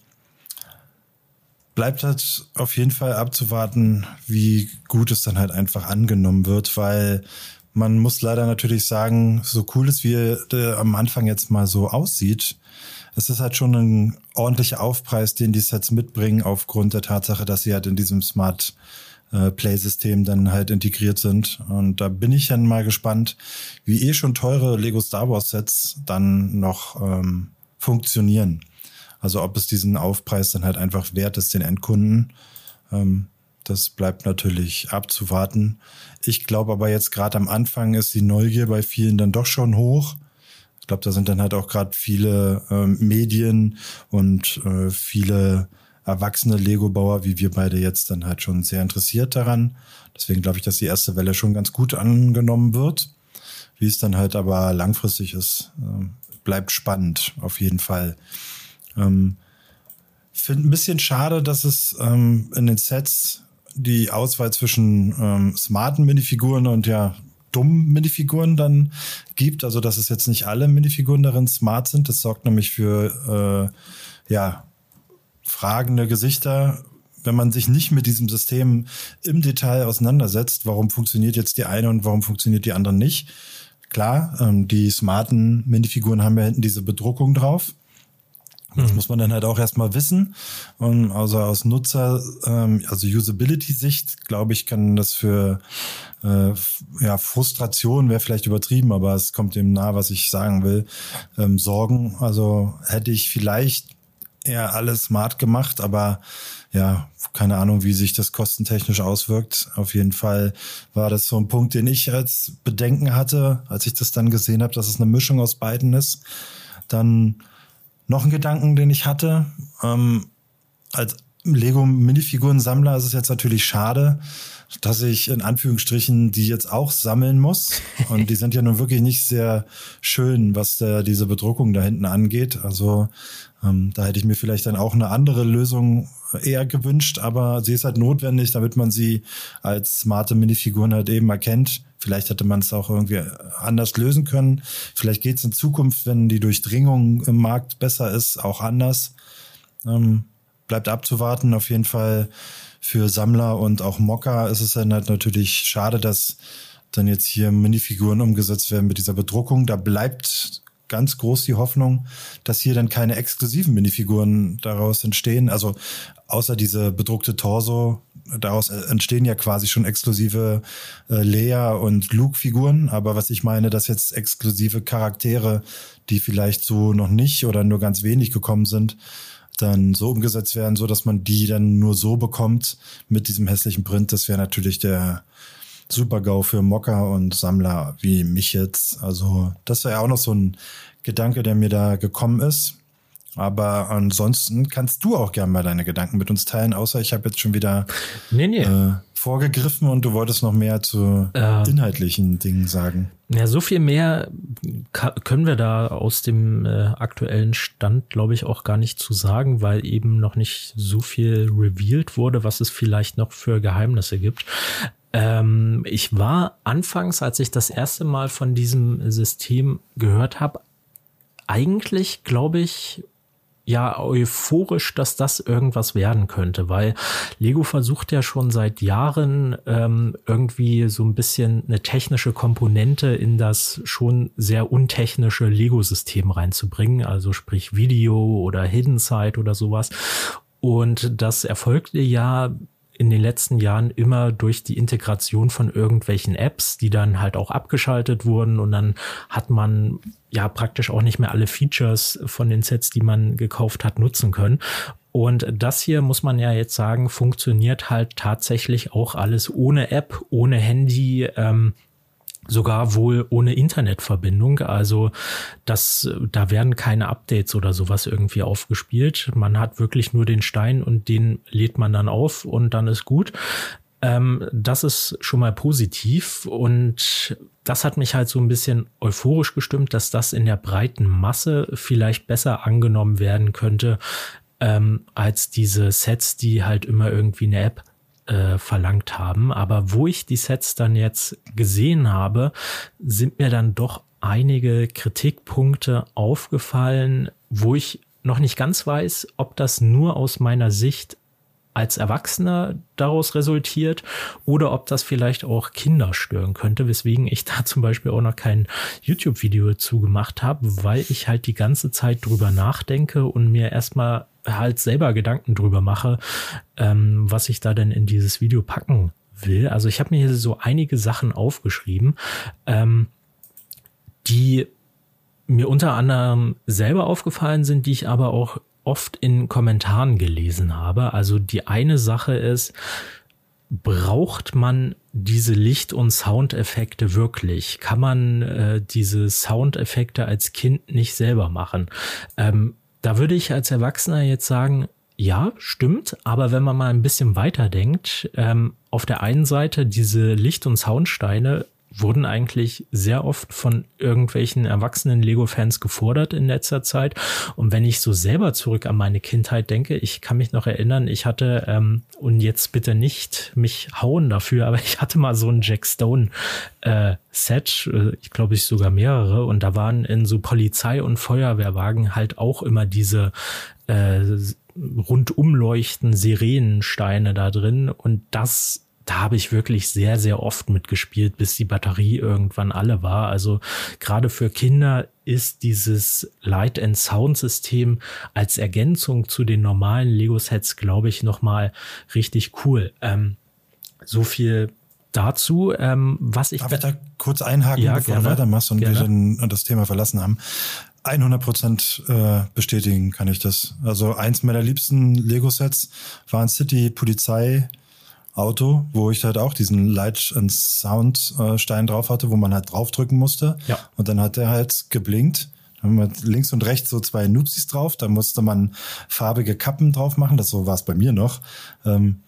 Bleibt halt auf jeden Fall abzuwarten, wie gut es dann halt einfach angenommen wird, weil man muss leider natürlich sagen, so cool es wie der am Anfang jetzt mal so aussieht, es ist halt schon ein ordentlicher Aufpreis, den die Sets mitbringen, aufgrund der Tatsache, dass sie halt in diesem Smart Play-System dann halt integriert sind. Und da bin ich dann mal gespannt, wie eh schon teure Lego Star Wars Sets dann noch ähm, funktionieren. Also ob es diesen Aufpreis dann halt einfach wert ist, den Endkunden. Ähm, das bleibt natürlich abzuwarten. Ich glaube aber jetzt gerade am Anfang ist die Neugier bei vielen dann doch schon hoch. Ich glaube, da sind dann halt auch gerade viele ähm, Medien und äh, viele erwachsene Lego-Bauer, wie wir beide jetzt, dann halt schon sehr interessiert daran. Deswegen glaube ich, dass die erste Welle schon ganz gut angenommen wird. Wie es dann halt aber langfristig ist, äh, bleibt spannend, auf jeden Fall. Ähm, finde ein bisschen schade, dass es ähm, in den Sets die Auswahl zwischen ähm, smarten Minifiguren und ja dummen Minifiguren dann gibt. Also dass es jetzt nicht alle Minifiguren darin smart sind. Das sorgt nämlich für äh, ja fragende Gesichter, wenn man sich nicht mit diesem System im Detail auseinandersetzt. Warum funktioniert jetzt die eine und warum funktioniert die andere nicht? Klar, ähm, die smarten Minifiguren haben ja hinten diese Bedruckung drauf. Das muss man dann halt auch erstmal wissen. Und also aus Nutzer, ähm, also Usability-Sicht, glaube ich, kann das für äh, ja Frustration wäre vielleicht übertrieben, aber es kommt dem nahe, was ich sagen will, ähm, sorgen. Also hätte ich vielleicht eher alles smart gemacht, aber ja, keine Ahnung, wie sich das kostentechnisch auswirkt. Auf jeden Fall war das so ein Punkt, den ich als Bedenken hatte, als ich das dann gesehen habe, dass es eine Mischung aus beiden ist. Dann noch ein Gedanken, den ich hatte, ähm, als Lego-Minifiguren-Sammler ist es jetzt natürlich schade, dass ich in Anführungsstrichen die jetzt auch sammeln muss. Und die sind ja nun wirklich nicht sehr schön, was der, diese Bedruckung da hinten angeht. Also ähm, da hätte ich mir vielleicht dann auch eine andere Lösung eher gewünscht, aber sie ist halt notwendig, damit man sie als smarte Minifiguren halt eben erkennt. Vielleicht hätte man es auch irgendwie anders lösen können. Vielleicht geht es in Zukunft, wenn die Durchdringung im Markt besser ist, auch anders. Ähm, bleibt abzuwarten. Auf jeden Fall für Sammler und auch Mocker ist es dann halt natürlich schade, dass dann jetzt hier Minifiguren umgesetzt werden mit dieser Bedruckung. Da bleibt ganz groß die Hoffnung, dass hier dann keine exklusiven Minifiguren daraus entstehen. Also außer diese bedruckte Torso, daraus entstehen ja quasi schon exklusive äh, Leia- und Luke-Figuren. Aber was ich meine, dass jetzt exklusive Charaktere, die vielleicht so noch nicht oder nur ganz wenig gekommen sind, dann so umgesetzt werden, so dass man die dann nur so bekommt mit diesem hässlichen Print. Das wäre natürlich der Super-GAU für Mocker und Sammler wie mich jetzt. Also das war ja auch noch so ein Gedanke, der mir da gekommen ist. Aber ansonsten kannst du auch gerne mal deine Gedanken mit uns teilen, außer ich habe jetzt schon wieder nee, nee. Äh, vorgegriffen und du wolltest noch mehr zu äh, inhaltlichen Dingen sagen. Ja, so viel mehr können wir da aus dem äh, aktuellen Stand, glaube ich, auch gar nicht zu sagen, weil eben noch nicht so viel revealed wurde, was es vielleicht noch für Geheimnisse gibt. Ähm, ich war anfangs, als ich das erste Mal von diesem System gehört habe, eigentlich, glaube ich, ja euphorisch, dass das irgendwas werden könnte, weil Lego versucht ja schon seit Jahren ähm, irgendwie so ein bisschen eine technische Komponente in das schon sehr untechnische Lego-System reinzubringen, also sprich Video oder Hidden Side oder sowas. Und das erfolgte ja in den letzten Jahren immer durch die Integration von irgendwelchen Apps, die dann halt auch abgeschaltet wurden und dann hat man ja praktisch auch nicht mehr alle Features von den Sets, die man gekauft hat, nutzen können. Und das hier, muss man ja jetzt sagen, funktioniert halt tatsächlich auch alles ohne App, ohne Handy, ähm, sogar wohl ohne Internetverbindung. Also das, da werden keine Updates oder sowas irgendwie aufgespielt. Man hat wirklich nur den Stein und den lädt man dann auf und dann ist gut. Ähm, das ist schon mal positiv und das hat mich halt so ein bisschen euphorisch gestimmt, dass das in der breiten Masse vielleicht besser angenommen werden könnte, ähm, als diese Sets, die halt immer irgendwie eine App Äh, verlangt haben. Aber wo ich die Sets dann jetzt gesehen habe, sind mir dann doch einige Kritikpunkte aufgefallen, wo ich noch nicht ganz weiß, ob das nur aus meiner Sicht als Erwachsener daraus resultiert oder ob das vielleicht auch Kinder stören könnte, weswegen ich da zum Beispiel auch noch kein YouTube-Video dazu gemacht habe, weil ich halt die ganze Zeit drüber nachdenke und mir erstmal halt selber Gedanken drüber mache, ähm, was ich da denn in dieses Video packen will. Also ich habe mir hier so einige Sachen aufgeschrieben, ähm, die mir unter anderem selber aufgefallen sind, die ich aber auch oft in Kommentaren gelesen habe. Also die eine Sache ist, braucht man diese Licht- und Soundeffekte wirklich? Kann man äh, diese Soundeffekte als Kind nicht selber machen? Ähm, da würde ich als Erwachsener jetzt sagen, ja, stimmt, aber wenn man mal ein bisschen weiter denkt, ähm, auf der einen Seite diese Licht- und Soundsteine wurden eigentlich sehr oft von irgendwelchen erwachsenen Lego-Fans gefordert in letzter Zeit. Und wenn ich so selber zurück an meine Kindheit denke, ich kann mich noch erinnern, ich hatte, ähm, und jetzt bitte nicht mich hauen dafür, aber ich hatte mal so ein Jack Stone äh, Set, äh, ich glaube ich sogar mehrere, und da waren in so Polizei- und Feuerwehrwagen halt auch immer diese äh, rundumleuchten Sirenensteine da drin und das Da habe ich wirklich sehr, sehr oft mitgespielt, bis die Batterie irgendwann alle war. Also gerade für Kinder ist dieses Light- and Sound-System als Ergänzung zu den normalen Lego-Sets, glaube ich, nochmal richtig cool. Ähm, so viel dazu. Ähm, was ich Darf ich da kurz einhaken, ja, bevor gerne, du weitermachst und gerne. wir dann das Thema verlassen haben? hundert Prozent äh, bestätigen kann ich das. Also eins meiner liebsten Lego-Sets war ein City-Polizei- Auto, wo ich halt auch diesen Light and Sound äh, Stein drauf hatte, wo man halt draufdrücken musste. Ja. Und dann hat der halt geblinkt. Dann haben wir links und rechts so zwei Nupsis drauf. Da musste man farbige Kappen drauf machen. Das so war es bei mir noch. Ähm,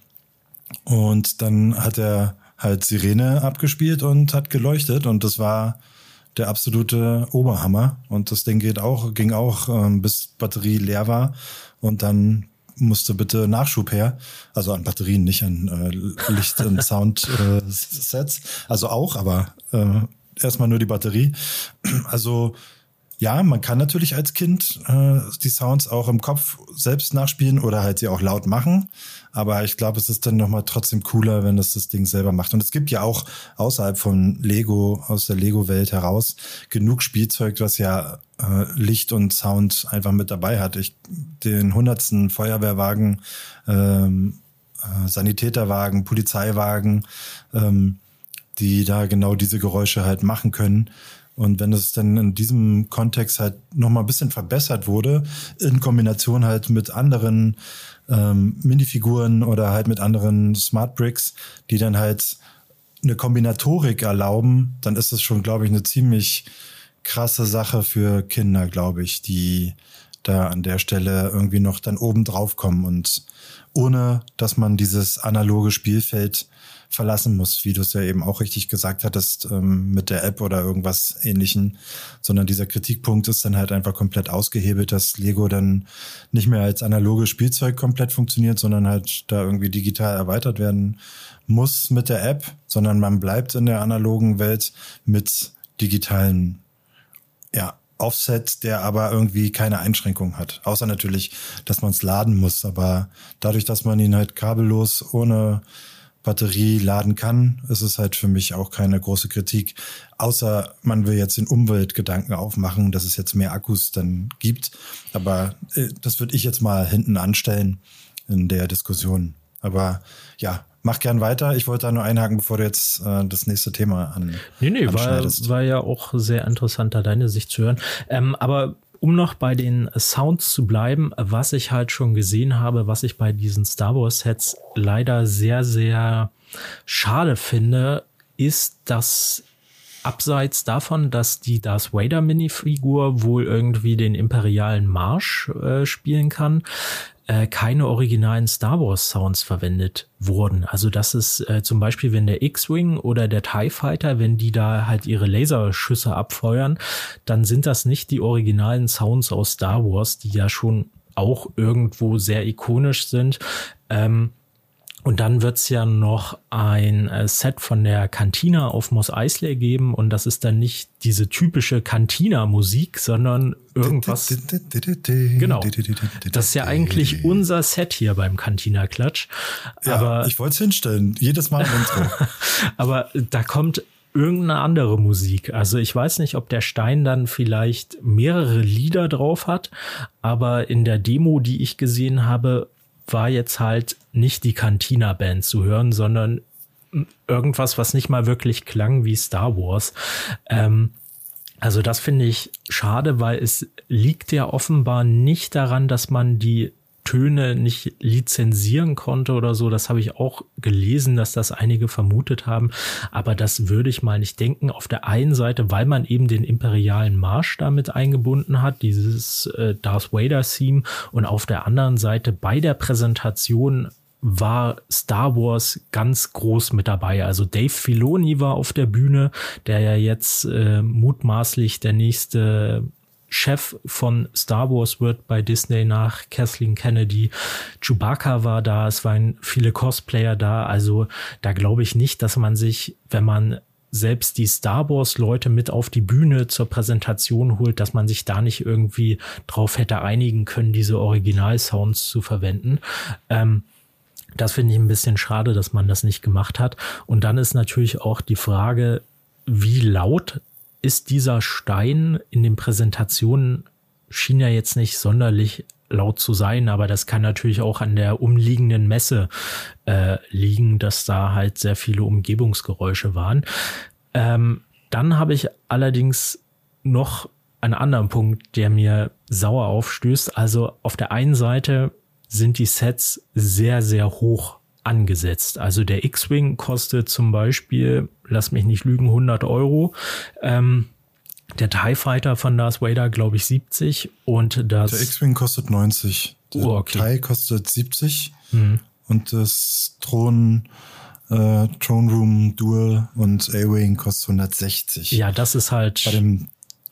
und dann hat er halt Sirene abgespielt und hat geleuchtet. Und das war der absolute Oberhammer. Und das Ding geht auch, ging auch, ähm, bis Batterie leer war. Und dann musste bitte Nachschub her, also an Batterien, nicht an äh, Licht- und Sound-Sets, äh, also auch, aber äh, erstmal nur die Batterie. Also ja, man kann natürlich als Kind äh, die Sounds auch im Kopf selbst nachspielen oder halt sie auch laut machen, aber ich glaube, es ist dann nochmal trotzdem cooler, wenn das das Ding selber macht. Und es gibt ja auch außerhalb von Lego, aus der Lego-Welt heraus, genug Spielzeug, was ja äh, Licht und Sound einfach mit dabei hat. Ich, den hundertsten Feuerwehrwagen, ähm, äh, Sanitäterwagen, Polizeiwagen, ähm, die da genau diese Geräusche halt machen können. Und wenn es dann in diesem Kontext halt nochmal ein bisschen verbessert wurde, in Kombination halt mit anderen ähm, Minifiguren oder halt mit anderen Smart Bricks, die dann halt eine Kombinatorik erlauben, dann ist das schon, glaube ich, eine ziemlich krasse Sache für Kinder, glaube ich, die da an der Stelle irgendwie noch dann oben drauf kommen und ohne, dass man dieses analoge Spielfeld verlassen muss, wie du es ja eben auch richtig gesagt hattest, ähm, mit der App oder irgendwas Ähnlichem, sondern dieser Kritikpunkt ist dann halt einfach komplett ausgehebelt, dass Lego dann nicht mehr als analoges Spielzeug komplett funktioniert, sondern halt da irgendwie digital erweitert werden muss mit der App, sondern man bleibt in der analogen Welt mit digitalen, ja, Offset, der aber irgendwie keine Einschränkung hat. Außer natürlich, dass man es laden muss, aber dadurch, dass man ihn halt kabellos ohne Batterie laden kann, ist es halt für mich auch keine große Kritik. Außer man will jetzt den Umweltgedanken aufmachen, dass es jetzt mehr Akkus dann gibt. Aber äh, das würde ich jetzt mal hinten anstellen in der Diskussion. Aber ja, mach gern weiter. Ich wollte da nur einhaken, bevor du jetzt äh, das nächste Thema an Nee, nee, war, war ja auch sehr interessant, da deine Sicht zu hören. Ähm, aber um noch bei den Sounds zu bleiben, was ich halt schon gesehen habe, was ich bei diesen Star Wars Sets leider sehr, sehr schade finde, ist, dass abseits davon, dass die Darth Vader Minifigur wohl irgendwie den imperialen Marsch äh, spielen kann, äh, keine originalen Star Wars Sounds verwendet wurden. Also das ist äh, zum Beispiel, wenn der X-Wing oder der TIE Fighter, wenn die da halt ihre Laserschüsse abfeuern, dann sind das nicht die originalen Sounds aus Star Wars, die ja schon auch irgendwo sehr ikonisch sind. Ähm, Und dann wird's ja noch ein äh, Set von der Cantina auf Mos Eisley geben und das ist dann nicht diese typische Cantina-Musik, sondern irgendwas. Genau. Das ist ja eigentlich unser Set hier beim Cantina-Klatsch. Ja, aber ich wollte es hinstellen, jedes Mal im Intro. Aber da kommt irgendeine andere Musik. Also ich weiß nicht, ob der Stein dann vielleicht mehrere Lieder drauf hat, aber in der Demo, die ich gesehen habe, war jetzt halt nicht die Cantina-Band zu hören, sondern irgendwas, was nicht mal wirklich klang wie Star Wars. Ähm, also das finde ich schade, weil es liegt ja offenbar nicht daran, dass man die Töne nicht lizenzieren konnte oder so. Das habe ich auch gelesen, dass das einige vermutet haben. Aber das würde ich mal nicht denken. Auf der einen Seite, weil man eben den imperialen Marsch damit eingebunden hat, dieses äh, Darth Vader-Theme. Und auf der anderen Seite, bei der Präsentation war Star Wars ganz groß mit dabei. Also Dave Filoni war auf der Bühne, der ja jetzt äh, mutmaßlich der nächste Chef von Star Wars wird bei Disney nach Kathleen Kennedy. Chewbacca war da, es waren viele Cosplayer da. Also da glaube ich nicht, dass man sich, wenn man selbst die Star Wars Leute mit auf die Bühne zur Präsentation holt, dass man sich da nicht irgendwie drauf hätte einigen können, diese Original-Sounds zu verwenden. Ähm, das finde ich ein bisschen schade, dass man das nicht gemacht hat. Und dann ist natürlich auch die Frage, wie laut ist dieser Stein in den Präsentationen, schien ja jetzt nicht sonderlich laut zu sein, aber das kann natürlich auch an der umliegenden Messe äh, liegen, dass da halt sehr viele Umgebungsgeräusche waren. Ähm, dann habe ich allerdings noch einen anderen Punkt, der mir sauer aufstößt. Also auf der einen Seite sind die Sets sehr, sehr hoch angesetzt. Also der X-Wing kostet zum Beispiel, lass mich nicht lügen, hundert Euro. Ähm, der TIE Fighter von Darth Vader, glaube ich, siebzig. Und das der X-Wing kostet neunzig. Der oh, okay. TIE kostet siebzig. Hm. Und das Thron, äh, Throne Room Duel und A-Wing kostet hundertsechzig. Ja, das ist halt... Bei dem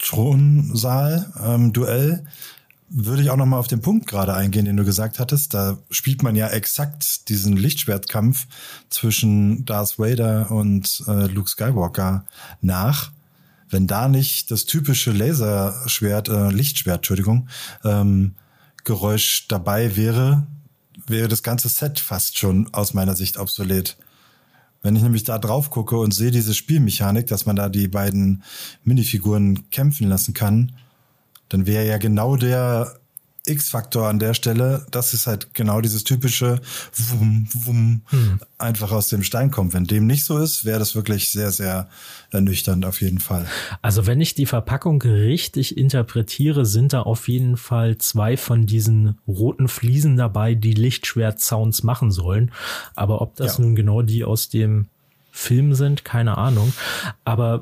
Thronsaal ähm, Duell würde ich auch noch mal auf den Punkt gerade eingehen, den du gesagt hattest. Da spielt man ja exakt diesen Lichtschwertkampf zwischen Darth Vader und äh, Luke Skywalker nach. Wenn da nicht das typische Laserschwert, äh, Lichtschwert, Entschuldigung, ähm, Geräusch dabei wäre, wäre das ganze Set fast schon aus meiner Sicht obsolet. Wenn ich nämlich da drauf gucke und sehe diese Spielmechanik, dass man da die beiden Minifiguren kämpfen lassen kann, dann wäre ja genau der X-Faktor an der Stelle, dass es halt genau dieses typische Wum, Wum hm. einfach aus dem Stein kommt. Wenn dem nicht so ist, wäre das wirklich sehr, sehr ernüchternd auf jeden Fall. Also wenn ich die Verpackung richtig interpretiere, sind da auf jeden Fall zwei von diesen roten Fliesen dabei, die Lichtschwert-Sounds machen sollen. Aber ob das ja. nun genau die aus dem Film sind, keine Ahnung. Aber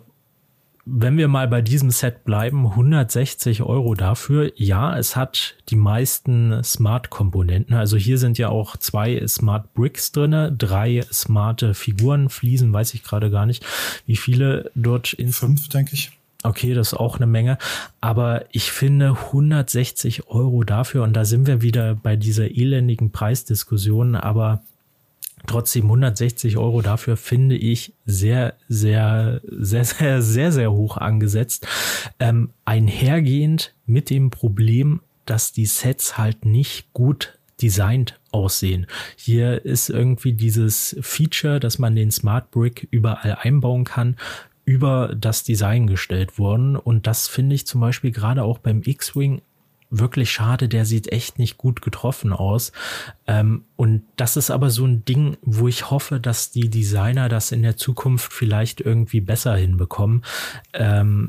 wenn wir mal bei diesem Set bleiben, hundertsechzig Euro dafür. Ja, es hat die meisten Smart-Komponenten. Also hier sind ja auch zwei Smart Bricks drinne, drei smarte Figuren, Fliesen, weiß ich gerade gar nicht, wie viele dort in. Fünf, denke ich. Okay, das ist auch eine Menge. Aber ich finde hundertsechzig Euro dafür, und da sind wir wieder bei dieser elendigen Preisdiskussion, aber trotzdem hundertsechzig Euro dafür finde ich sehr, sehr, sehr, sehr, sehr, sehr hoch angesetzt. Ähm, einhergehend mit dem Problem, dass die Sets halt nicht gut designt aussehen. Hier ist irgendwie dieses Feature, dass man den Smart Brick überall einbauen kann, über das Design gestellt worden. Und das finde ich zum Beispiel gerade auch beim X-Wing wirklich schade, der sieht echt nicht gut getroffen aus. Ähm, und das ist aber so ein Ding, wo ich hoffe, dass die Designer das in der Zukunft vielleicht irgendwie besser hinbekommen. Ähm,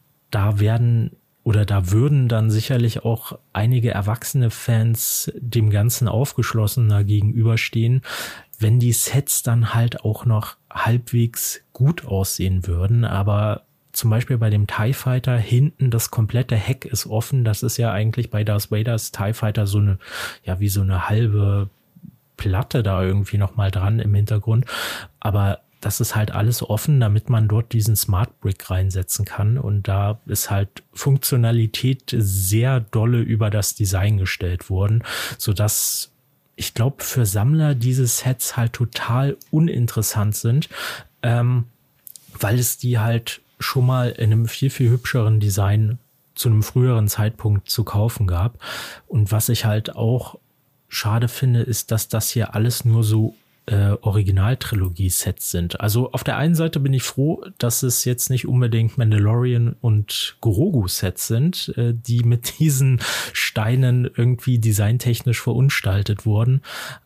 da werden oder da würden dann sicherlich auch einige erwachsene Fans dem Ganzen aufgeschlossener gegenüberstehen, wenn die Sets dann halt auch noch halbwegs gut aussehen würden. Aber zum Beispiel bei dem TIE Fighter hinten das komplette Heck ist offen. Das ist ja eigentlich bei Darth Vaders TIE Fighter so eine, ja, wie so eine halbe Platte da irgendwie noch mal dran im Hintergrund. Aber das ist halt alles offen, damit man dort diesen Smart Brick reinsetzen kann. Und da ist halt Funktionalität sehr dolle über das Design gestellt worden, sodass ich glaube, für Sammler diese Sets halt total uninteressant sind, ähm, weil es die halt schon mal in einem viel, viel hübscheren Design zu einem früheren Zeitpunkt zu kaufen gab. Und was ich halt auch schade finde, ist, dass das hier alles nur so äh, Originaltrilogie-Sets sind. Also auf der einen Seite bin ich froh, dass es jetzt nicht unbedingt Mandalorian und Grogu-Sets sind, äh, die mit diesen Steinen irgendwie designtechnisch verunstaltet wurden.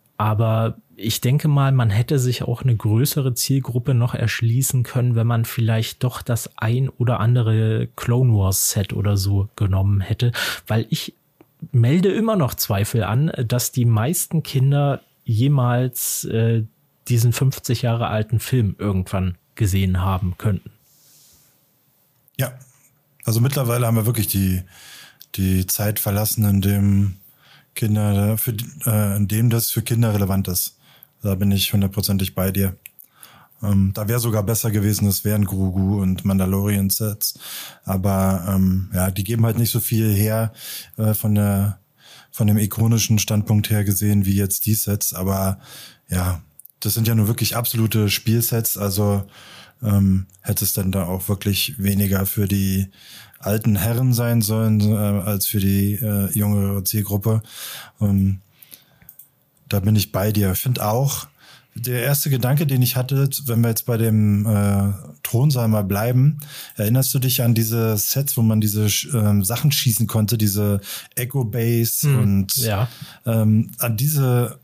Aber ich denke mal, man hätte sich auch eine größere Zielgruppe noch erschließen können, wenn man vielleicht doch das ein oder andere Clone Wars Set oder so genommen hätte, weil ich melde immer noch Zweifel an, dass die meisten Kinder jemals äh, diesen fünfzig Jahre alten Film irgendwann gesehen haben könnten. Ja, also mittlerweile haben wir wirklich die, die Zeit verlassen, in dem Kinder, für, äh, in dem das für Kinder relevant ist. Da bin ich hundertprozentig bei dir. Ähm, da wäre sogar besser gewesen, es wären Grogu und Mandalorian-Sets. Aber ähm, ja, die geben halt nicht so viel her äh, von der von dem ikonischen Standpunkt her gesehen wie jetzt die Sets. Aber ja, das sind ja nur wirklich absolute Spielsets. Also ähm, hätte es dann da auch wirklich weniger für die alten Herren sein sollen äh, als für die äh, jüngere Zielgruppe. Ähm, da bin ich bei dir. Ich finde auch, der erste Gedanke, den ich hatte, wenn wir jetzt bei dem äh, Thronsaal mal bleiben, erinnerst du dich an diese Sets, wo man diese ähm, Sachen schießen konnte, diese Echo Base hm, und ja. ähm, an diese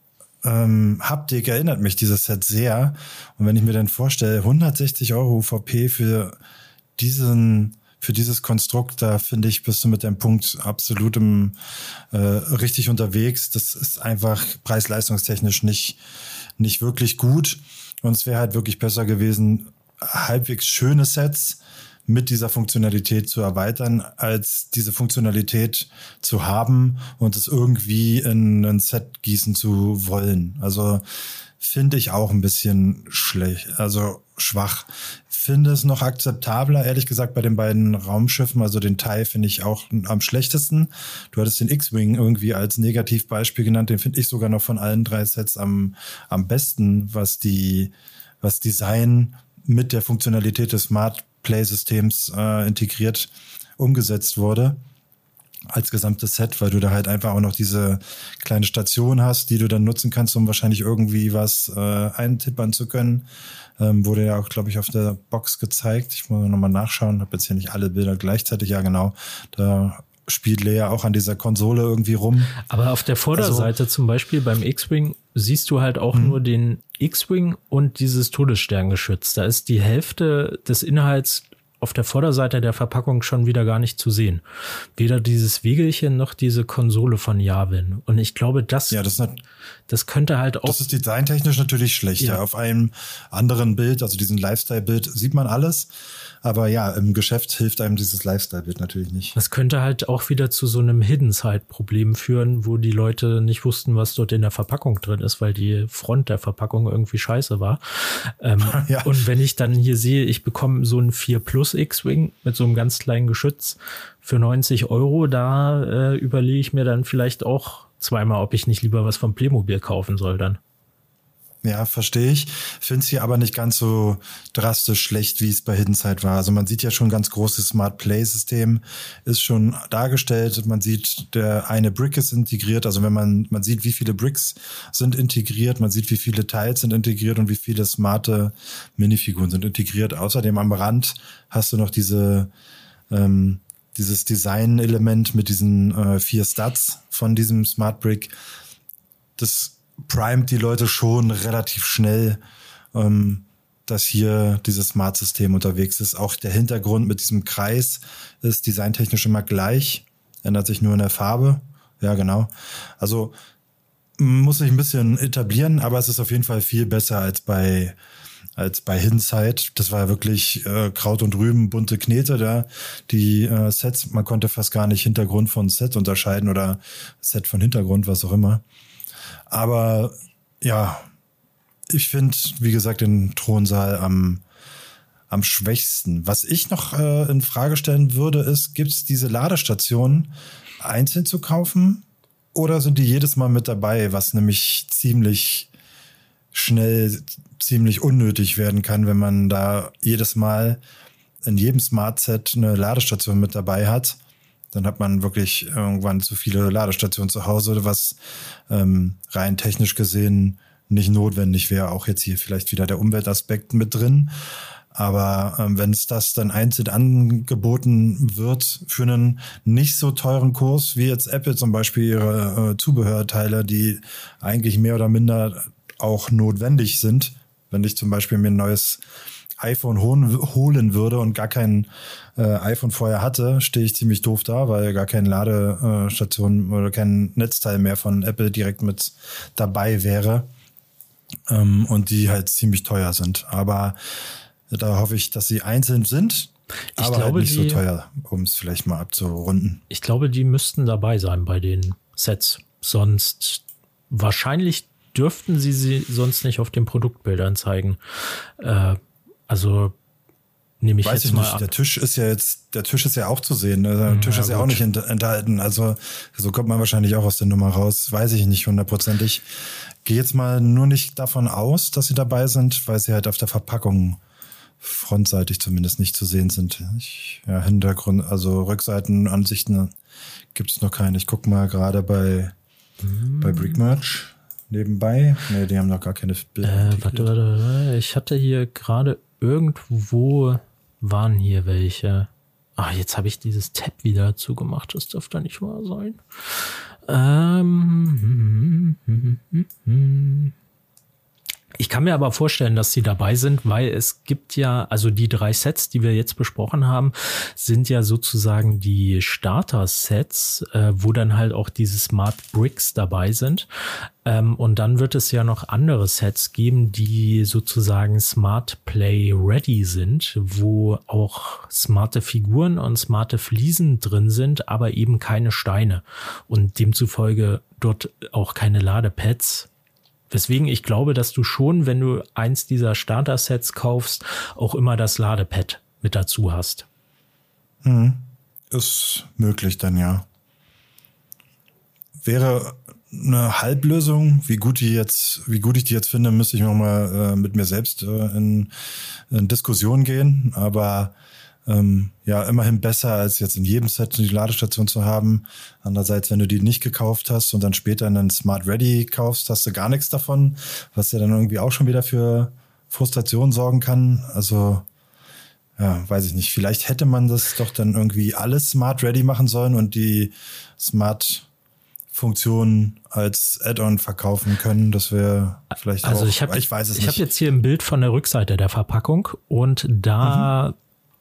ähm, Haptik erinnert mich dieses Set sehr. Und wenn ich mir dann vorstelle, hundertsechzig Euro U V P für diesen Für dieses Konstrukt, da finde ich, bist du mit dem Punkt absolut im, äh, richtig unterwegs. Das ist einfach preis-leistungstechnisch nicht, nicht wirklich gut. Und es wäre halt wirklich besser gewesen, halbwegs schöne Sets mit dieser Funktionalität zu erweitern, als diese Funktionalität zu haben und es irgendwie in ein Set gießen zu wollen. Also finde ich auch ein bisschen schlecht, also schwach. Finde es noch akzeptabler, ehrlich gesagt, bei den beiden Raumschiffen. Also den TIE finde ich auch am schlechtesten. Du hattest den X-Wing irgendwie als Negativbeispiel genannt. Den finde ich sogar noch von allen drei Sets am, am besten, was die, was Design mit der Funktionalität des Smart Play-Systems äh, integriert umgesetzt wurde. Als gesamtes Set, weil du da halt einfach auch noch diese kleine Station hast, die du dann nutzen kannst, um wahrscheinlich irgendwie was äh, eintippern zu können. Ähm, wurde ja auch, glaube ich, auf der Box gezeigt. Ich muss nochmal nachschauen, habe jetzt hier nicht alle Bilder gleichzeitig. Ja, genau. Da spielt Leia auch an dieser Konsole irgendwie rum. Aber auf der Vorderseite also, zum Beispiel beim X-Wing siehst du halt auch hm. nur den X-Wing und dieses Todessterngeschütz. Da ist die Hälfte des Inhalts auf der Vorderseite der Verpackung schon wieder gar nicht zu sehen. Weder dieses Wegelchen noch diese Konsole von Yavin. Und ich glaube, das, ja, das, ist eine, das könnte halt auch... Das ist designtechnisch natürlich schlecht. Ja. Ja. Auf einem anderen Bild, also diesem Lifestyle-Bild, sieht man alles. Aber ja, im Geschäft hilft einem dieses Lifestyle-Bild natürlich nicht. Das könnte halt auch wieder zu so einem Hidden-Side-Problem führen, wo die Leute nicht wussten, was dort in der Verpackung drin ist, weil die Front der Verpackung irgendwie scheiße war. Ähm, ja. Und wenn ich dann hier sehe, ich bekomme so einen vier Plus X-Wing mit so einem ganz kleinen Geschütz für neunzig Euro, da äh, überlege ich mir dann vielleicht auch zweimal, ob ich nicht lieber was vom Playmobil kaufen soll dann. Ja, verstehe ich. Finde es hier aber nicht ganz so drastisch schlecht, wie es bei Hidden Side war. Also man sieht ja schon ein ganz großes Smart Play System ist schon dargestellt. Man sieht, der eine Brick ist integriert. Also wenn man, man sieht, wie viele Bricks sind integriert. Man sieht, wie viele Teils sind integriert und wie viele smarte Minifiguren sind integriert. Außerdem am Rand hast du noch diese, ähm, dieses Design-Element mit diesen äh, vier Studs von diesem Smart Brick. Das primet die Leute schon relativ schnell, ähm, dass hier dieses Smart-System unterwegs ist. Auch der Hintergrund mit diesem Kreis ist designtechnisch immer gleich, ändert sich nur in der Farbe. Ja, genau. Also muss sich ein bisschen etablieren, aber es ist auf jeden Fall viel besser als bei als bei Hidden Side. Das war ja wirklich äh, Kraut und Rüben, bunte Knete da. Die äh, Sets, man konnte fast gar nicht Hintergrund von Set unterscheiden oder Set von Hintergrund, was auch immer. Aber ja, ich finde, wie gesagt, den Thronsaal am, am schwächsten. Was ich noch äh, in Frage stellen würde, ist, gibt es diese Ladestationen einzeln zu kaufen oder sind die jedes Mal mit dabei, was nämlich ziemlich schnell, ziemlich unnötig werden kann, wenn man da jedes Mal in jedem Smart Set eine Ladestation mit dabei hat. Dann hat man wirklich irgendwann zu viele Ladestationen zu Hause, was ähm, rein technisch gesehen nicht notwendig wäre. Auch jetzt hier vielleicht wieder der Umweltaspekt mit drin. Aber ähm, wenn es das dann einzeln angeboten wird für einen nicht so teuren Kurs, wie jetzt Apple zum Beispiel ihre äh, Zubehörteile, die eigentlich mehr oder minder auch notwendig sind, wenn ich zum Beispiel mir ein neues iPhone holen würde und gar kein äh, iPhone vorher hatte, stehe ich ziemlich doof da, weil gar keine Ladestation oder kein Netzteil mehr von Apple direkt mit dabei wäre ähm, und die halt ziemlich teuer sind. Aber da hoffe ich, dass sie einzeln sind, ich aber glaube, halt nicht die, so teuer, um es vielleicht mal abzurunden. Ich glaube, die müssten dabei sein bei den Sets. Sonst wahrscheinlich dürften sie sie sonst nicht auf den Produktbildern zeigen. Äh, Also nehme ich Weiß jetzt ich mal nicht. ab. Der Tisch ist ja jetzt, der Tisch ist ja auch zu sehen. Ne? Der Tisch ja, ist ja gut. Auch nicht enthalten. Also so kommt man wahrscheinlich auch aus der Nummer raus. Weiß ich nicht hundertprozentig. Gehe jetzt mal nur nicht davon aus, dass sie dabei sind, weil sie halt auf der Verpackung frontseitig zumindest nicht zu sehen sind. Ich, ja, Hintergrund, also Rückseitenansichten gibt es noch keine. Ich gucke mal gerade bei, hm. bei Brickmerch. Nebenbei? Ne, die haben noch gar keine Bilder. Äh, warte, warte, warte. Ich hatte hier gerade irgendwo waren hier welche. Ah, jetzt habe ich dieses Tab wieder zugemacht. Das dürfte nicht wahr sein. Ähm, hm, hm, hm, hm. Ich kann mir aber vorstellen, dass sie dabei sind, weil es gibt ja, also die drei Sets, die wir jetzt besprochen haben, sind ja sozusagen die Starter-Sets, äh, wo dann halt auch diese Smart Bricks dabei sind. Ähm, und dann wird es ja noch andere Sets geben, die sozusagen Smart Play Ready sind, wo auch smarte Figuren und smarte Fliesen drin sind, aber eben keine Steine. Und demzufolge dort auch keine Ladepads. Weswegen ich glaube, dass du schon, wenn du eins dieser Starter-Sets kaufst, auch immer das Ladepad mit dazu hast. Hm. Ist möglich dann, ja. Wäre eine Halblösung, wie gut die jetzt, wie gut ich die jetzt finde, müsste ich noch mal äh, mit mir selbst äh, in, in Diskussion gehen. Aber ähm, ja, immerhin besser, als jetzt in jedem Set die Ladestation zu haben. Andererseits, wenn du die nicht gekauft hast und dann später einen Smart Ready kaufst, hast du gar nichts davon, was ja dann irgendwie auch schon wieder für Frustration sorgen kann. Also, ja, weiß ich nicht. Vielleicht hätte man das doch dann irgendwie alles Smart Ready machen sollen und die Smart Funktionen als Add-on verkaufen können. Das wäre vielleicht also auch, ich, hab, ich weiß es ich nicht. Ich habe jetzt hier ein Bild von der Rückseite der Verpackung und da mhm.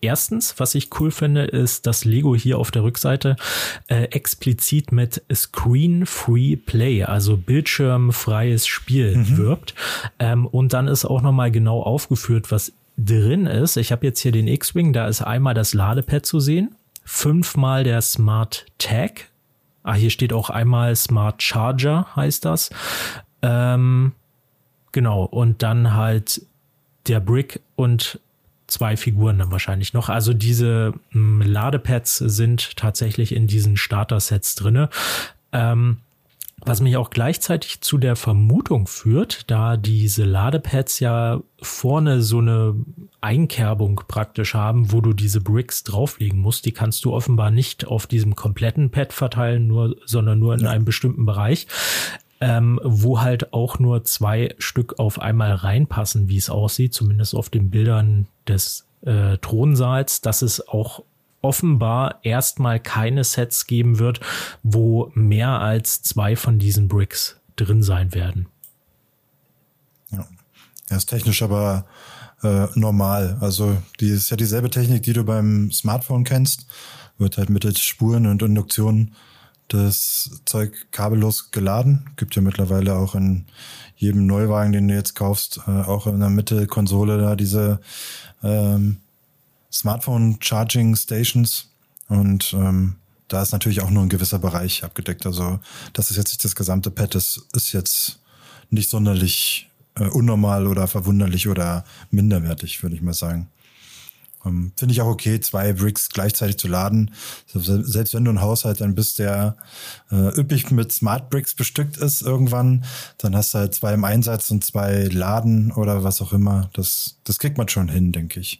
erstens, was ich cool finde, ist, dass Lego hier auf der Rückseite äh, explizit mit Screen-Free Play, also bildschirmfreies Spiel mhm. wirbt. Ähm, und dann ist auch nochmal genau aufgeführt, was drin ist. Ich habe jetzt hier den X-Wing, da ist einmal das Ladepad zu sehen, fünfmal der Smart Tag. Ah, hier steht auch einmal Smart Charger, heißt das. Ähm, genau, und dann halt der Brick und zwei Figuren dann wahrscheinlich noch. Also diese mh, Ladepads sind tatsächlich in diesen Starter-Sets drinne. Ähm, was mich auch gleichzeitig zu der Vermutung führt, da diese Ladepads ja vorne so eine Einkerbung praktisch haben, wo du diese Bricks drauflegen musst. Die kannst du offenbar nicht auf diesem kompletten Pad verteilen, nur, sondern nur in ja. einem bestimmten Bereich. Ähm, wo halt auch nur zwei Stück auf einmal reinpassen, wie es aussieht, zumindest auf den Bildern des äh, Thronsaals, dass es auch offenbar erstmal keine Sets geben wird, wo mehr als zwei von diesen Bricks drin sein werden. Ja, das ist technisch aber äh, normal. Also die ist ja dieselbe Technik, die du beim Smartphone kennst, wird halt mittels Spuren und Induktionen das Zeug kabellos geladen. Gibt ja mittlerweile auch in jedem Neuwagen, den du jetzt kaufst, äh, auch in der Mitte-Konsole da diese ähm, Smartphone-Charging-Stations. Und ähm, da ist natürlich auch nur ein gewisser Bereich abgedeckt. Also das ist jetzt nicht das gesamte Pad. Das ist jetzt nicht sonderlich äh, unnormal oder verwunderlich oder minderwertig, würde ich mal sagen. Um, finde ich auch okay, zwei Bricks gleichzeitig zu laden. Selbst wenn du ein Haushalt dann bist, der äh, üppig mit Smart Bricks bestückt ist irgendwann, dann hast du halt zwei im Einsatz und zwei laden oder was auch immer. Das, das kriegt man schon hin, denke ich.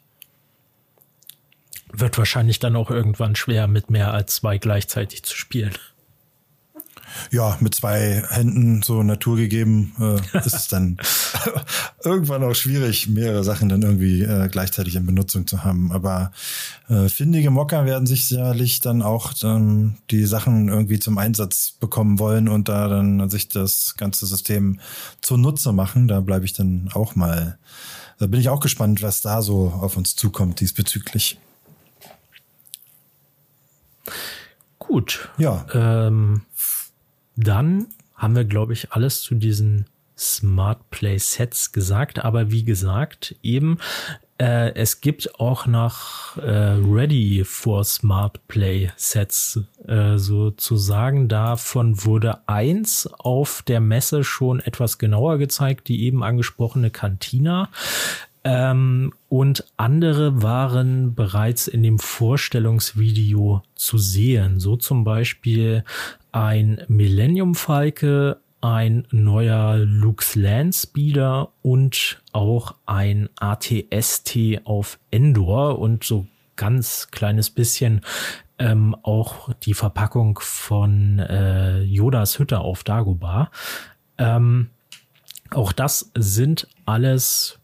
Wird wahrscheinlich dann auch irgendwann schwer, mit mehr als zwei gleichzeitig zu spielen. Ja, mit zwei Händen so naturgegeben äh, ist es dann irgendwann auch schwierig, mehrere Sachen dann irgendwie äh, gleichzeitig in Benutzung zu haben. Aber äh, findige Mocker werden sich sicherlich dann auch ähm, die Sachen irgendwie zum Einsatz bekommen wollen und da dann sich das ganze System zunutze machen. Da bleibe ich dann auch mal, da bin ich auch gespannt, was da so auf uns zukommt diesbezüglich. Gut. Ja. Ähm, dann haben wir, glaube ich, alles zu diesen Smart Play Sets gesagt. Aber wie gesagt, eben, äh, es gibt auch noch äh, Ready for Smart Play Sets äh, sozusagen. Davon wurde eins auf der Messe schon etwas genauer gezeigt, die eben angesprochene Cantina. Ähm, und andere waren bereits in dem Vorstellungsvideo zu sehen. So zum Beispiel ein Millennium Falke, ein neuer Lux Landspeeder und auch ein A T S T auf Endor und so ganz kleines bisschen ähm, auch die Verpackung von äh, Yodas Hütte auf Dagobah. Ähm, auch das sind alles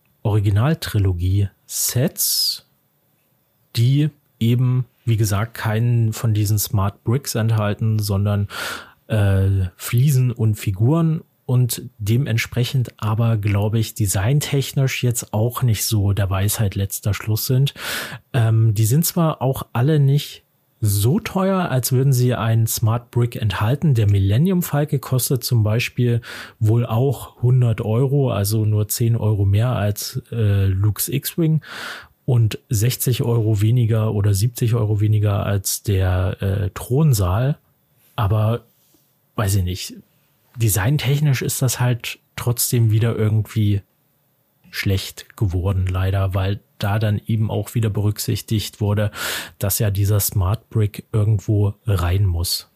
Originaltrilogie-Sets, die eben, wie gesagt, keinen von diesen Smart Bricks enthalten, sondern äh, Fliesen und Figuren und dementsprechend aber, glaube ich, designtechnisch jetzt auch nicht so der Weisheit letzter Schluss sind. Ähm, die sind zwar auch alle nicht so teuer, als würden sie einen Smart Brick enthalten. Der Millennium Falke kostet zum Beispiel wohl auch hundert Euro, also nur zehn Euro mehr als äh, Lux X-Wing und sechzig Euro weniger oder siebzig Euro weniger als der äh, Thronsaal. Aber weiß ich nicht, designtechnisch ist das halt trotzdem wieder irgendwie schlecht geworden, leider, weil da dann eben auch wieder berücksichtigt wurde, dass ja dieser Smart Brick irgendwo rein muss.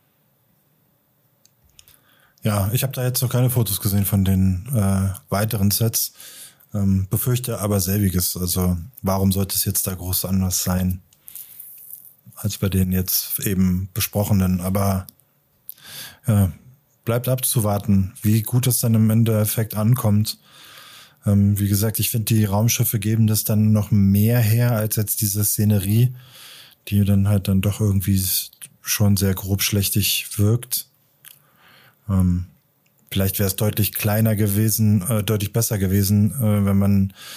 Ja, ich habe da jetzt noch keine Fotos gesehen von den äh, weiteren Sets, ähm, befürchte aber selbiges. Also warum sollte es jetzt da groß anders sein als bei den jetzt eben besprochenen? Aber ja, bleibt abzuwarten, wie gut es dann im Endeffekt ankommt. Ähm, wie gesagt, ich finde, die Raumschiffe geben das dann noch mehr her als jetzt diese Szenerie, die dann halt dann doch irgendwie schon sehr grobschlächtig wirkt. Ähm, vielleicht wäre es deutlich kleiner gewesen, äh, deutlich besser gewesen, äh, wenn man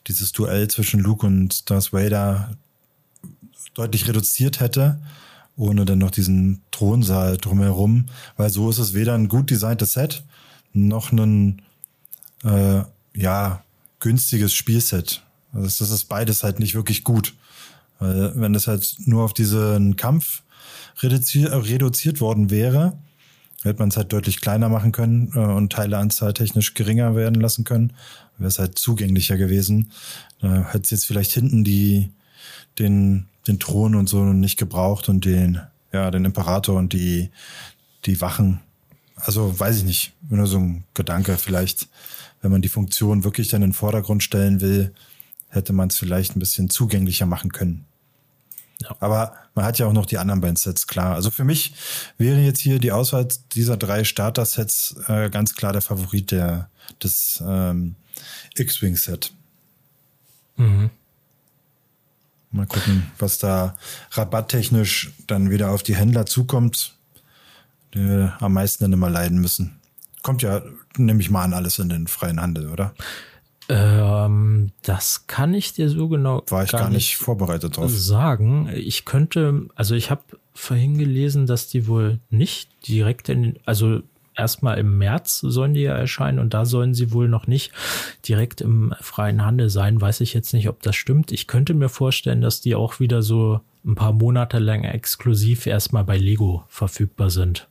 dieses Duell zwischen Luke und Darth Vader deutlich reduziert hätte, ohne dann noch diesen Thronsaal drumherum, weil so ist es weder ein gut designtes Set, noch ein äh, ja, günstiges Spielset. Also das ist beides halt nicht wirklich gut. Weil wenn das halt nur auf diesen Kampf reduziert, reduziert worden wäre, hätte man es halt deutlich kleiner machen können äh, und Teileanzahl technisch geringer werden lassen können, wäre es halt zugänglicher gewesen. Da hätte es jetzt vielleicht hinten die den den Thron und so nicht gebraucht und den ja den Imperator und die die Wachen. Also weiß ich nicht, nur so ein Gedanke vielleicht, wenn man die Funktion wirklich dann in den Vordergrund stellen will, hätte man es vielleicht ein bisschen zugänglicher machen können. Ja. Aber man hat ja auch noch die anderen beiden Sets, klar. Also für mich wäre jetzt hier die Auswahl dieser drei Starter-Sets äh, ganz klar der Favorit der, des ähm, X-Wing-Set. Mhm. Mal gucken, was da rabatttechnisch dann wieder auf die Händler zukommt, die am meisten dann immer leiden müssen. Kommt ja, nehme ich mal an, alles in den freien Handel, oder? Ähm, das kann ich dir so genau War ich gar, gar nicht vorbereitet drauf. Sagen. Ich könnte, also ich habe vorhin gelesen, dass die wohl nicht direkt in den, also erstmal im März sollen die ja erscheinen und da sollen sie wohl noch nicht direkt im freien Handel sein. Weiß ich jetzt nicht, ob das stimmt. Ich könnte mir vorstellen, dass die auch wieder so ein paar Monate lang exklusiv erstmal bei Lego verfügbar sind.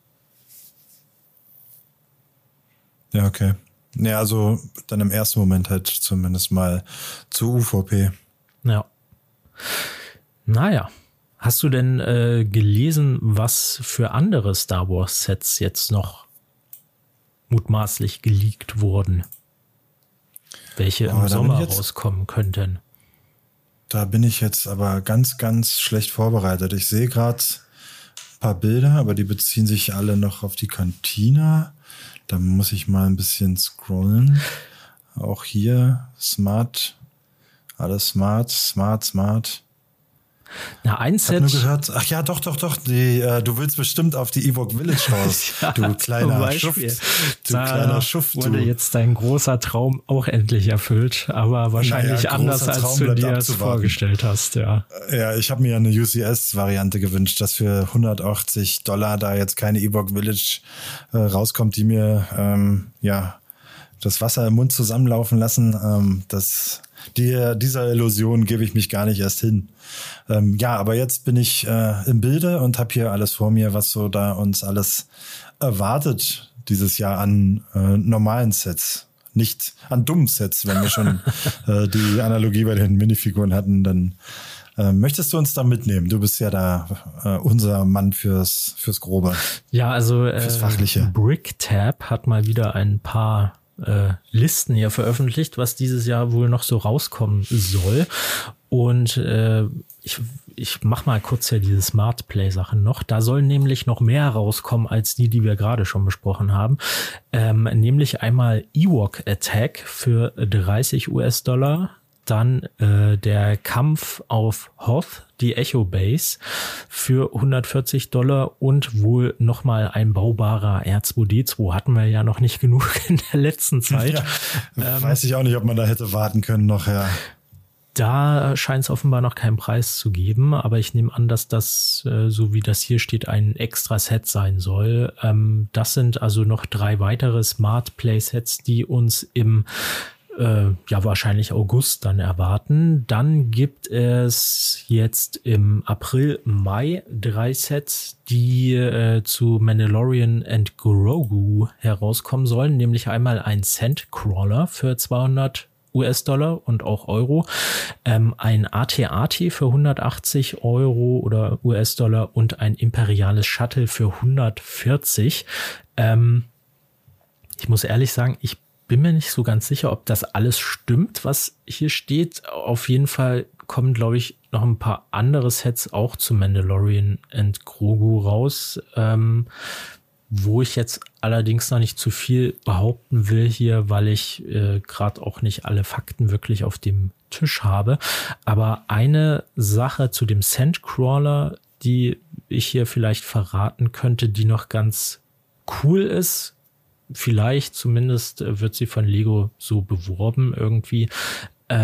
Ja, okay. Ja, also dann im ersten Moment halt zumindest mal zu U V P. Ja. Naja. Hast du denn äh, gelesen, was für andere Star Wars Sets jetzt noch mutmaßlich geleakt wurden? Welche im oh, Sommer jetzt, rauskommen könnten? Da bin ich jetzt aber ganz, ganz schlecht vorbereitet. Ich sehe gerade ein paar Bilder, aber die beziehen sich alle noch auf die Cantina. Da muss ich mal ein bisschen scrollen. Auch hier Smart, alles Smart, Smart, Smart. Na, ein Set. Ich hab nur gehört, ach ja, doch, doch, doch, die, äh, du willst bestimmt auf die Ewok Village raus, ja, du kleiner Schuft. Du da kleiner Schuft. Wurde du. Jetzt dein großer Traum auch endlich erfüllt, aber wahrscheinlich naja, anders, als Traum du dir es vorgestellt hast, ja. Ja, ich habe mir eine U C S-Variante gewünscht, dass für hundertachtzig Dollar da jetzt keine Ewok Village äh, rauskommt, die mir, ähm, ja, das Wasser im Mund zusammenlaufen lassen. Ähm, das, die, dieser Illusion gebe ich mich gar nicht erst hin. Ähm, ja, aber jetzt bin ich äh, im Bilde und habe hier alles vor mir, was so da uns alles erwartet dieses Jahr an äh, normalen Sets. Nicht an dummen Sets, wenn wir schon äh, die Analogie bei den Minifiguren hatten, dann äh, möchtest du uns da mitnehmen? Du bist ja da äh, unser Mann fürs, fürs Grobe. Ja, also äh, fürs Fachliche. BrickTab hat mal wieder ein paar Äh, Listen hier veröffentlicht, was dieses Jahr wohl noch so rauskommen soll. Und äh, ich, ich mach mal kurz hier diese Smart Play Sachen noch. Da sollen nämlich noch mehr rauskommen als die, die wir gerade schon besprochen haben. Ähm, nämlich einmal Ewok Attack für dreißig US-Dollar. Dann äh, der Kampf auf Hoth, die Echo Base, für hundertvierzig Dollar und wohl nochmal ein baubarer R zwei D zwei. Hatten wir ja noch nicht genug in der letzten Zeit. Ja, ähm, weiß ich auch nicht, ob man da hätte warten können noch, ja. Da scheint es offenbar noch keinen Preis zu geben, aber ich nehme an, dass das, äh, so wie das hier steht, ein extra Set sein soll. Ähm, das sind also noch drei weitere Smart Play Sets, die uns im ja wahrscheinlich August dann erwarten. Dann gibt es jetzt im April, Mai drei Sets, die äh, zu Mandalorian and Grogu herauskommen sollen, nämlich einmal ein Sandcrawler für zweihundert US-Dollar und auch Euro, ähm, ein A T A T für hundertachtzig Euro oder U S-Dollar und ein imperiales Shuttle für hundertvierzig. Ähm, ich muss ehrlich sagen, ich bin mir nicht so ganz sicher, ob das alles stimmt, was hier steht. Auf jeden Fall kommen, glaube ich, noch ein paar andere Sets auch zu Mandalorian and Grogu raus, ähm, wo ich jetzt allerdings noch nicht zu viel behaupten will hier, weil ich äh, gerade auch nicht alle Fakten wirklich auf dem Tisch habe. Aber eine Sache zu dem Sandcrawler, die ich hier vielleicht verraten könnte, die noch ganz cool ist, vielleicht zumindest wird sie von Lego so beworben irgendwie. Ähm,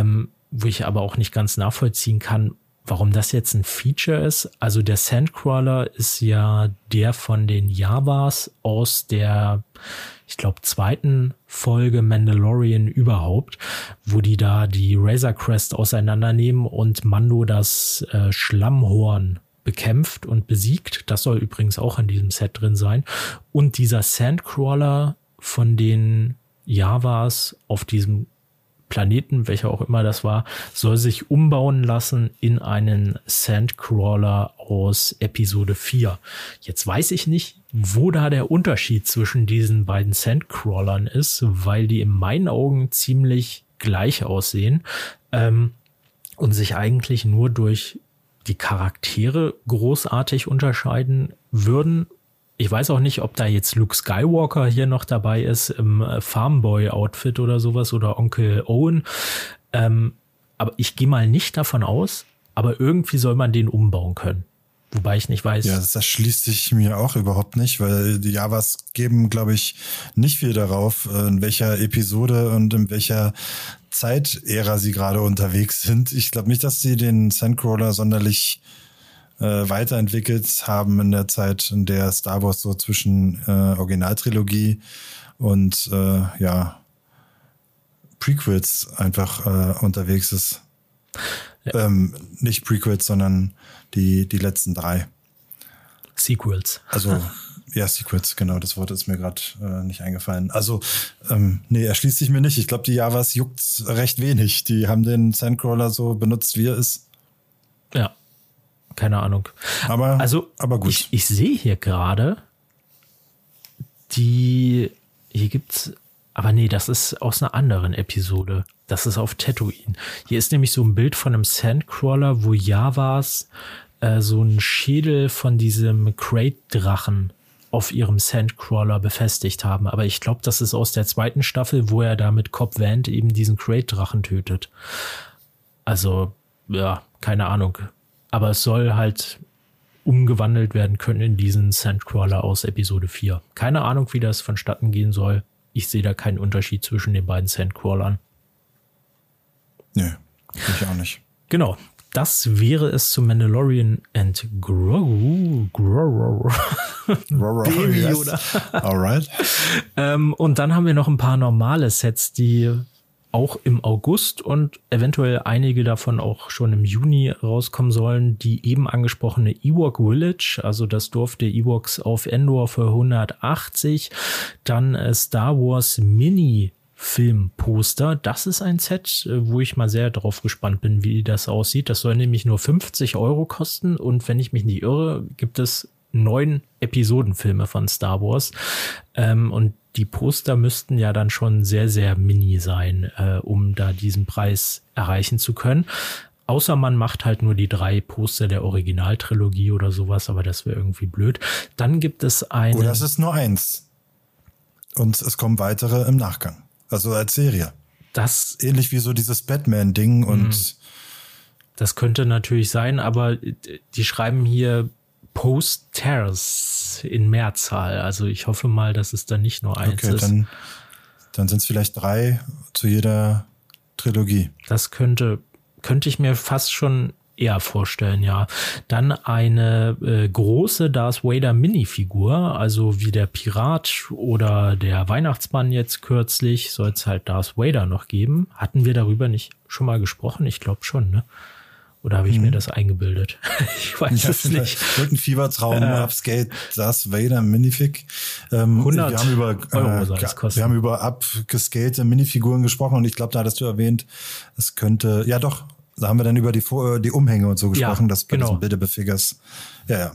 wo ich aber auch nicht ganz nachvollziehen kann, warum das jetzt ein Feature ist. Also der Sandcrawler ist ja der von den Javas aus der, ich glaube, zweiten Folge Mandalorian überhaupt, wo die da die Razor Crest auseinandernehmen und Mando das äh, Schlammhorn bekämpft und besiegt. Das soll übrigens auch in diesem Set drin sein. Und dieser Sandcrawler von den Javas auf diesem Planeten, welcher auch immer das war, soll sich umbauen lassen in einen Sandcrawler aus Episode vier. Jetzt weiß ich nicht, wo da der Unterschied zwischen diesen beiden Sandcrawlern ist, weil die in meinen Augen ziemlich gleich aussehen ähm, und sich eigentlich nur durch die Charaktere großartig unterscheiden würden. Ich weiß auch nicht, ob da jetzt Luke Skywalker hier noch dabei ist im Farmboy-Outfit oder sowas oder Onkel Owen. Ähm, aber ich gehe mal nicht davon aus, aber irgendwie soll man den umbauen können. Wobei ich nicht weiß. Ja, das schließt sich mir auch überhaupt nicht, weil die Javas geben, glaube ich, nicht viel darauf, in welcher Episode und in welcher Zeitära sie gerade unterwegs sind. Ich glaube nicht, dass sie den Sandcrawler sonderlich weiterentwickelt haben in der Zeit, in der Star Wars so zwischen äh, Originaltrilogie und äh, ja Prequels einfach äh, unterwegs ist. Ja. Ähm, nicht Prequels, sondern die die letzten drei. Sequels. Also ja, Sequels, genau, das Wort ist mir gerade äh, nicht eingefallen. Also ähm, nee, erschließt sich mir nicht. Ich glaube, die Javas juckt's recht wenig. Die haben den Sandcrawler so benutzt, wie er ist. Ja. Keine Ahnung. Aber, also, aber gut. Ich, ich sehe hier gerade, die, hier gibt's, aber nee, das ist aus einer anderen Episode. Das ist auf Tatooine. Hier ist nämlich so ein Bild von einem Sandcrawler, wo Javas äh, so einen Schädel von diesem Krayt-Drachen auf ihrem Sandcrawler befestigt haben. Aber ich glaube, das ist aus der zweiten Staffel, wo er da mit Cobb Vanth eben diesen Krayt-Drachen tötet. Also, ja, keine Ahnung. Aber es soll halt umgewandelt werden können in diesen Sandcrawler aus Episode vier. Keine Ahnung, wie das vonstatten gehen soll. Ich sehe da keinen Unterschied zwischen den beiden Sandcrawlern. Nö, ich auch nicht. Genau, das wäre es zu Mandalorian and Grogu. Grogu. Baby yes. Yoda. Alright. ähm, und dann haben wir noch ein paar normale Sets, die auch im August und eventuell einige davon auch schon im Juni rauskommen sollen. Die eben angesprochene Ewok Village, also das Dorf der Ewoks auf Endor für hundertachtzig. Dann Star Wars Mini Filmposter. Das ist ein Set, wo ich mal sehr drauf gespannt bin, wie das aussieht. Das soll nämlich nur fünfzig Euro kosten und wenn ich mich nicht irre, gibt es neun Episodenfilme von Star Wars. Ähm, und die Poster müssten ja dann schon sehr, sehr mini sein, äh, um da diesen Preis erreichen zu können. Außer man macht halt nur die drei Poster der Originaltrilogie oder sowas, aber das wäre irgendwie blöd. Dann gibt es ein... Oder es ist nur eins. Und es kommen weitere im Nachgang. Also als Serie. Das... Ähnlich wie so dieses Batman-Ding und... Das könnte natürlich sein, aber die schreiben hier Posters in Mehrzahl. Also ich hoffe mal, dass es dann nicht nur eins okay, ist. Dann, dann sind es vielleicht drei zu jeder Trilogie. Das könnte, könnte ich mir fast schon eher vorstellen, ja. Dann eine äh, große Darth Vader Minifigur, also wie der Pirat oder der Weihnachtsmann jetzt kürzlich, soll es halt Darth Vader noch geben. Hatten wir darüber nicht schon mal gesprochen? Ich glaube schon, ne? Oder habe ich hm. mir das eingebildet? Ich weiß ja, es nicht. Irgendein Fiebertraum, äh, Upscale, Darth Vader Minifig. Ähm, hundert wir haben über, Euro äh, soll es kosten. Wir haben über abgescalte Minifiguren gesprochen und ich glaube, da hattest du erwähnt, es könnte, ja doch, da haben wir dann über die, die Umhänge und so gesprochen, ja, dass bei genau. diesen Build-A-Figures, ja, ja.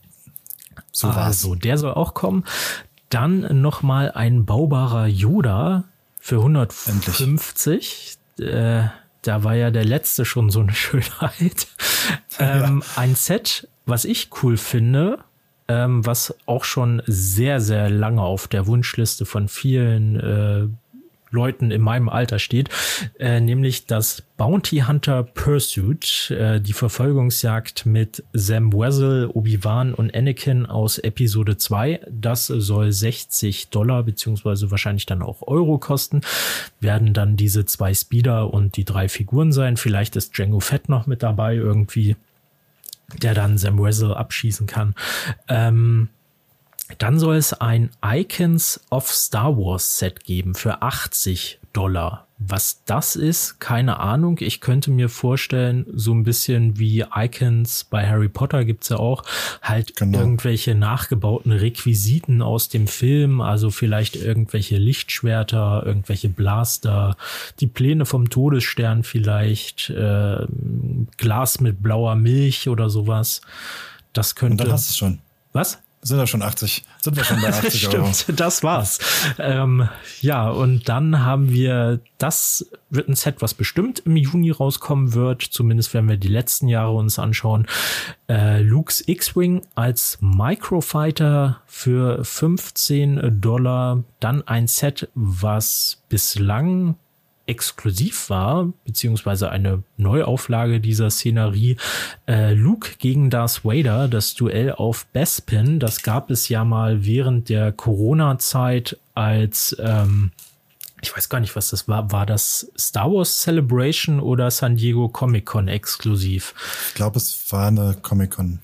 So war's. Also, der soll auch kommen. Dann nochmal ein baubarer Yoda für hundertfünfzig. Äh, Da war ja der letzte schon so eine Schönheit. ähm, ja. Ein Set, was ich cool finde, ähm, was auch schon sehr, sehr lange auf der Wunschliste von vielen äh, Leuten in meinem Alter steht, äh, nämlich das Bounty Hunter Pursuit, äh, die Verfolgungsjagd mit Sam Wessel, Obi-Wan und Anakin aus Episode zwei. Das soll sechzig Dollar beziehungsweise wahrscheinlich dann auch Euro kosten. Werden dann diese zwei Speeder und die drei Figuren sein. Vielleicht ist Jango Fett noch mit dabei irgendwie, der dann Sam Wessel abschießen kann. Ähm, Dann soll es ein Icons of Star Wars Set geben für achtzig Dollar. Was das ist, keine Ahnung. Ich könnte mir vorstellen, so ein bisschen wie Icons bei Harry Potter gibt's ja auch, halt genau. Irgendwelche nachgebauten Requisiten aus dem Film, also vielleicht irgendwelche Lichtschwerter, irgendwelche Blaster, die Pläne vom Todesstern vielleicht, äh, Glas mit blauer Milch oder sowas. Das könnte... Und dann hast du es schon. Was? Sind wir schon achtzig, sind wir schon bei achtzig Euro. Stimmt, das war's. Ähm, ja, und dann haben wir, das wird ein Set, was bestimmt im Juni rauskommen wird, zumindest wenn wir die letzten Jahre uns anschauen. Äh, Luke's X-Wing als Microfighter für fünfzehn Dollar. Dann ein Set, was bislang exklusiv war, beziehungsweise eine Neuauflage dieser Szenerie. Äh, Luke gegen Darth Vader, das Duell auf Bespin, das gab es ja mal während der Corona-Zeit als, ähm, ich weiß gar nicht, was das war, war das Star Wars Celebration oder San Diego Comic-Con exklusiv? Ich glaube, es war eine Comic-Con.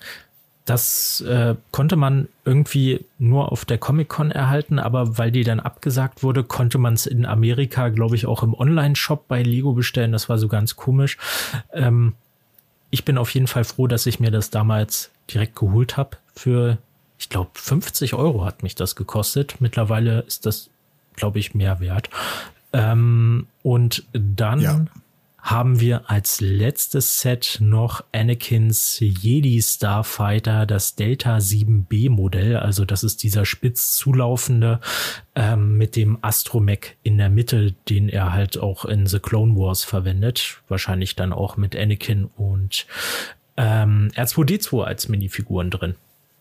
Das äh, konnte man irgendwie nur auf der Comic-Con erhalten, aber weil die dann abgesagt wurde, konnte man es in Amerika, glaube ich, auch im Online-Shop bei Lego bestellen. Das war so ganz komisch. Ähm, ich bin auf jeden Fall froh, dass ich mir das damals direkt geholt habe. Für, ich glaube, fünfzig Euro hat mich das gekostet. Mittlerweile ist das, glaube ich, mehr wert. Ähm, und dann... Ja. Haben wir als letztes Set noch Anakins Jedi Starfighter, das Delta sieben B Modell. Also das ist dieser spitz zulaufende ähm, mit dem Astromech in der Mitte, den er halt auch in The Clone Wars verwendet. Wahrscheinlich dann auch mit Anakin und ähm, R zwei D zwei als Minifiguren drin.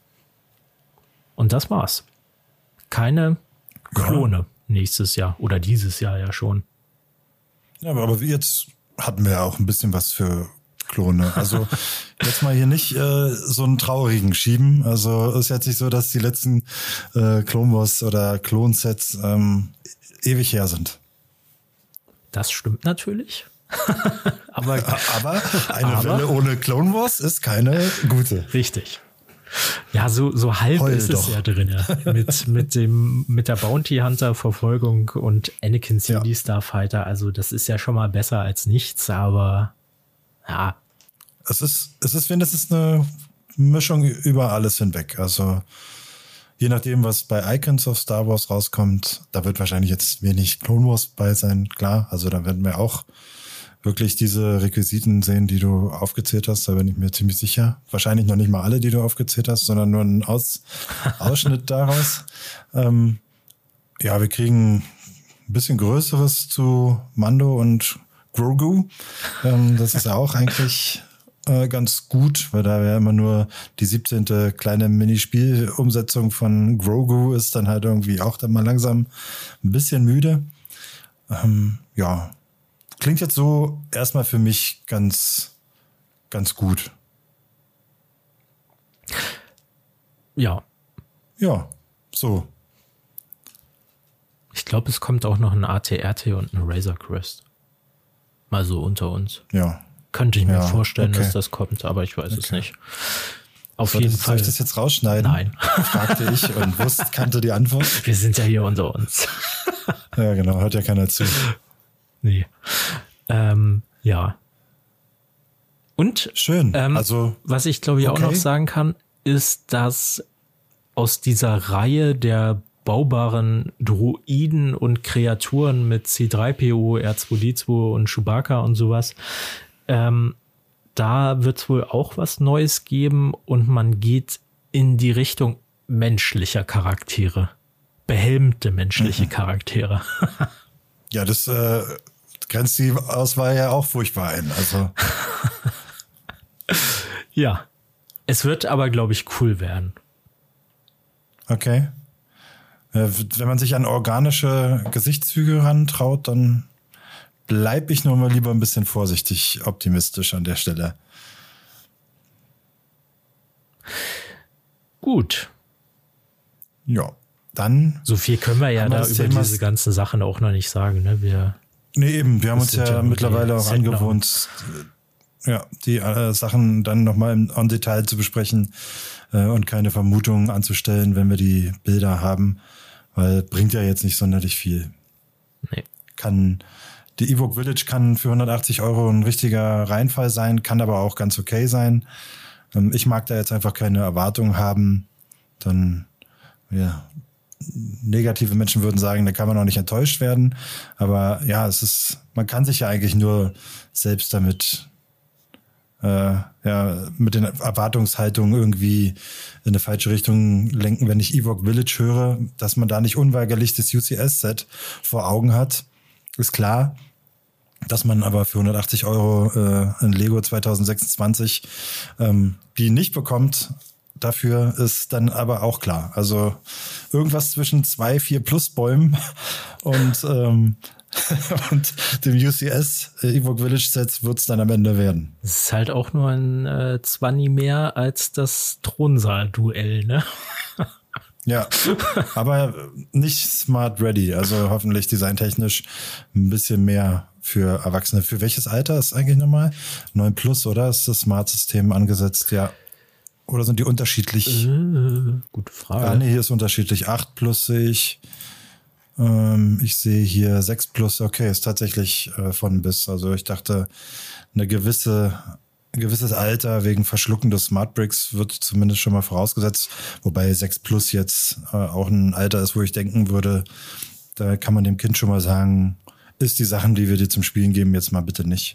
Und das war's. Keine Klone ja. nächstes Jahr oder dieses Jahr ja schon. Ja, aber wie jetzt... hatten wir ja auch ein bisschen was für Klone. Also jetzt mal hier nicht äh, so einen traurigen schieben. Also es ist jetzt nicht so, dass die letzten äh, Clone Wars oder Klonsets ähm, ewig her sind. Das stimmt natürlich. aber, aber eine aber, Welle ohne Clone Wars ist keine gute. Richtig. Ja, so, so halb Heul ist doch. Es ja drin. Ja. Mit, mit dem, mit der Bounty Hunter Verfolgung und Anakin Jedi ja. Starfighter. Also, das ist ja schon mal besser als nichts, aber ja. Es ist, es ist wenigstens eine Mischung über alles hinweg. Also, je nachdem, was bei Icons of Star Wars rauskommt, da wird wahrscheinlich jetzt wenig Clone Wars bei sein, klar. Also, da werden wir auch wirklich diese Requisiten sehen, die du aufgezählt hast, da bin ich mir ziemlich sicher. Wahrscheinlich noch nicht mal alle, die du aufgezählt hast, sondern nur ein Aus- Ausschnitt daraus. Ähm, ja, wir kriegen ein bisschen Größeres zu Mando und Grogu. Ähm, das ist ja auch eigentlich äh, ganz gut, weil da ja immer nur die siebzehnte kleine Minispielumsetzung von Grogu ist, dann halt irgendwie auch dann mal langsam ein bisschen müde. Ähm, ja, klingt jetzt so erstmal für mich ganz, ganz gut. Ja. Ja, so. Ich glaube, es kommt auch noch ein A T R T und ein Razor Crest. Mal so unter uns. Ja. Könnte ich mir ja, vorstellen, okay. dass das kommt, aber ich weiß okay. es nicht. Auf soll jeden das, Fall. Soll ich das jetzt rausschneiden? Nein. Fragte ich und wusste, kannte die Antwort. Wir sind ja hier unter uns. Ja, genau. Hört ja keiner zu. Nee. Ähm, ja. Und schön. Ähm, also, was ich glaube ich okay. auch noch sagen kann, ist, dass aus dieser Reihe der baubaren Droiden und Kreaturen mit C drei P O, R zwei D zwei und Chewbacca und sowas, ähm, da wird es wohl auch was Neues geben und man geht in die Richtung menschlicher Charaktere. Behelmte menschliche mhm. Charaktere. Ja, das äh, grenzt die Auswahl ja auch furchtbar ein. Also. Ja. Es wird aber, glaube ich, cool werden. Okay. Wenn man sich an organische Gesichtszüge rantraut, dann bleibe ich nur mal lieber ein bisschen vorsichtig optimistisch an der Stelle. Gut. Ja, dann. So viel können wir ja da über Thema diese ganzen Sachen auch noch nicht sagen, ne? Wir nee, eben, wir haben uns ja, ja mittlerweile auch angewohnt, ja, die äh, Sachen dann nochmal im en Detail zu besprechen äh, und keine Vermutungen anzustellen, wenn wir die Bilder haben, weil bringt ja jetzt nicht sonderlich viel. Nee. Kann, die Evoke Village kann für hundertachtzig Euro ein richtiger Reinfall sein, kann aber auch ganz okay sein. Ähm, ich mag da jetzt einfach keine Erwartungen haben, dann, ja, negative Menschen würden sagen, da kann man auch nicht enttäuscht werden. Aber ja, es ist, man kann sich ja eigentlich nur selbst damit, äh, ja, mit den Erwartungshaltungen irgendwie in eine falsche Richtung lenken, wenn ich Evoke Village höre, dass man da nicht unweigerlich das U C S-Set vor Augen hat. Ist klar, dass man aber für hundertachtzig Euro äh, ein Lego zwanzig sechsundzwanzig ähm, die nicht bekommt. Dafür ist dann aber auch klar. Also irgendwas zwischen zwei, vier Plus-Bäumen und, ähm, und dem U C S äh, Evoke Village Sets wird es dann am Ende werden. Es ist halt auch nur ein äh, Zwanni mehr als das Thronsaal-Duell, ne? Ja, aber nicht smart ready. Also hoffentlich designtechnisch ein bisschen mehr für Erwachsene. Für welches Alter ist eigentlich nochmal? neun plus, oder? Ist das Smart-System angesetzt? Ja. Oder sind die unterschiedlich? Äh, gute Frage. Ah, nee, hier ist unterschiedlich. acht plus sehe ich. Ähm, ich sehe hier sechs plus. Okay, ist tatsächlich äh, von bis. Also ich dachte, eine gewisse, ein gewisses Alter wegen Verschlucken des Smart Bricks wird zumindest schon mal vorausgesetzt. Wobei sechs plus jetzt äh, auch ein Alter ist, wo ich denken würde, da kann man dem Kind schon mal sagen, ist die Sachen, die wir dir zum Spielen geben, jetzt mal bitte nicht.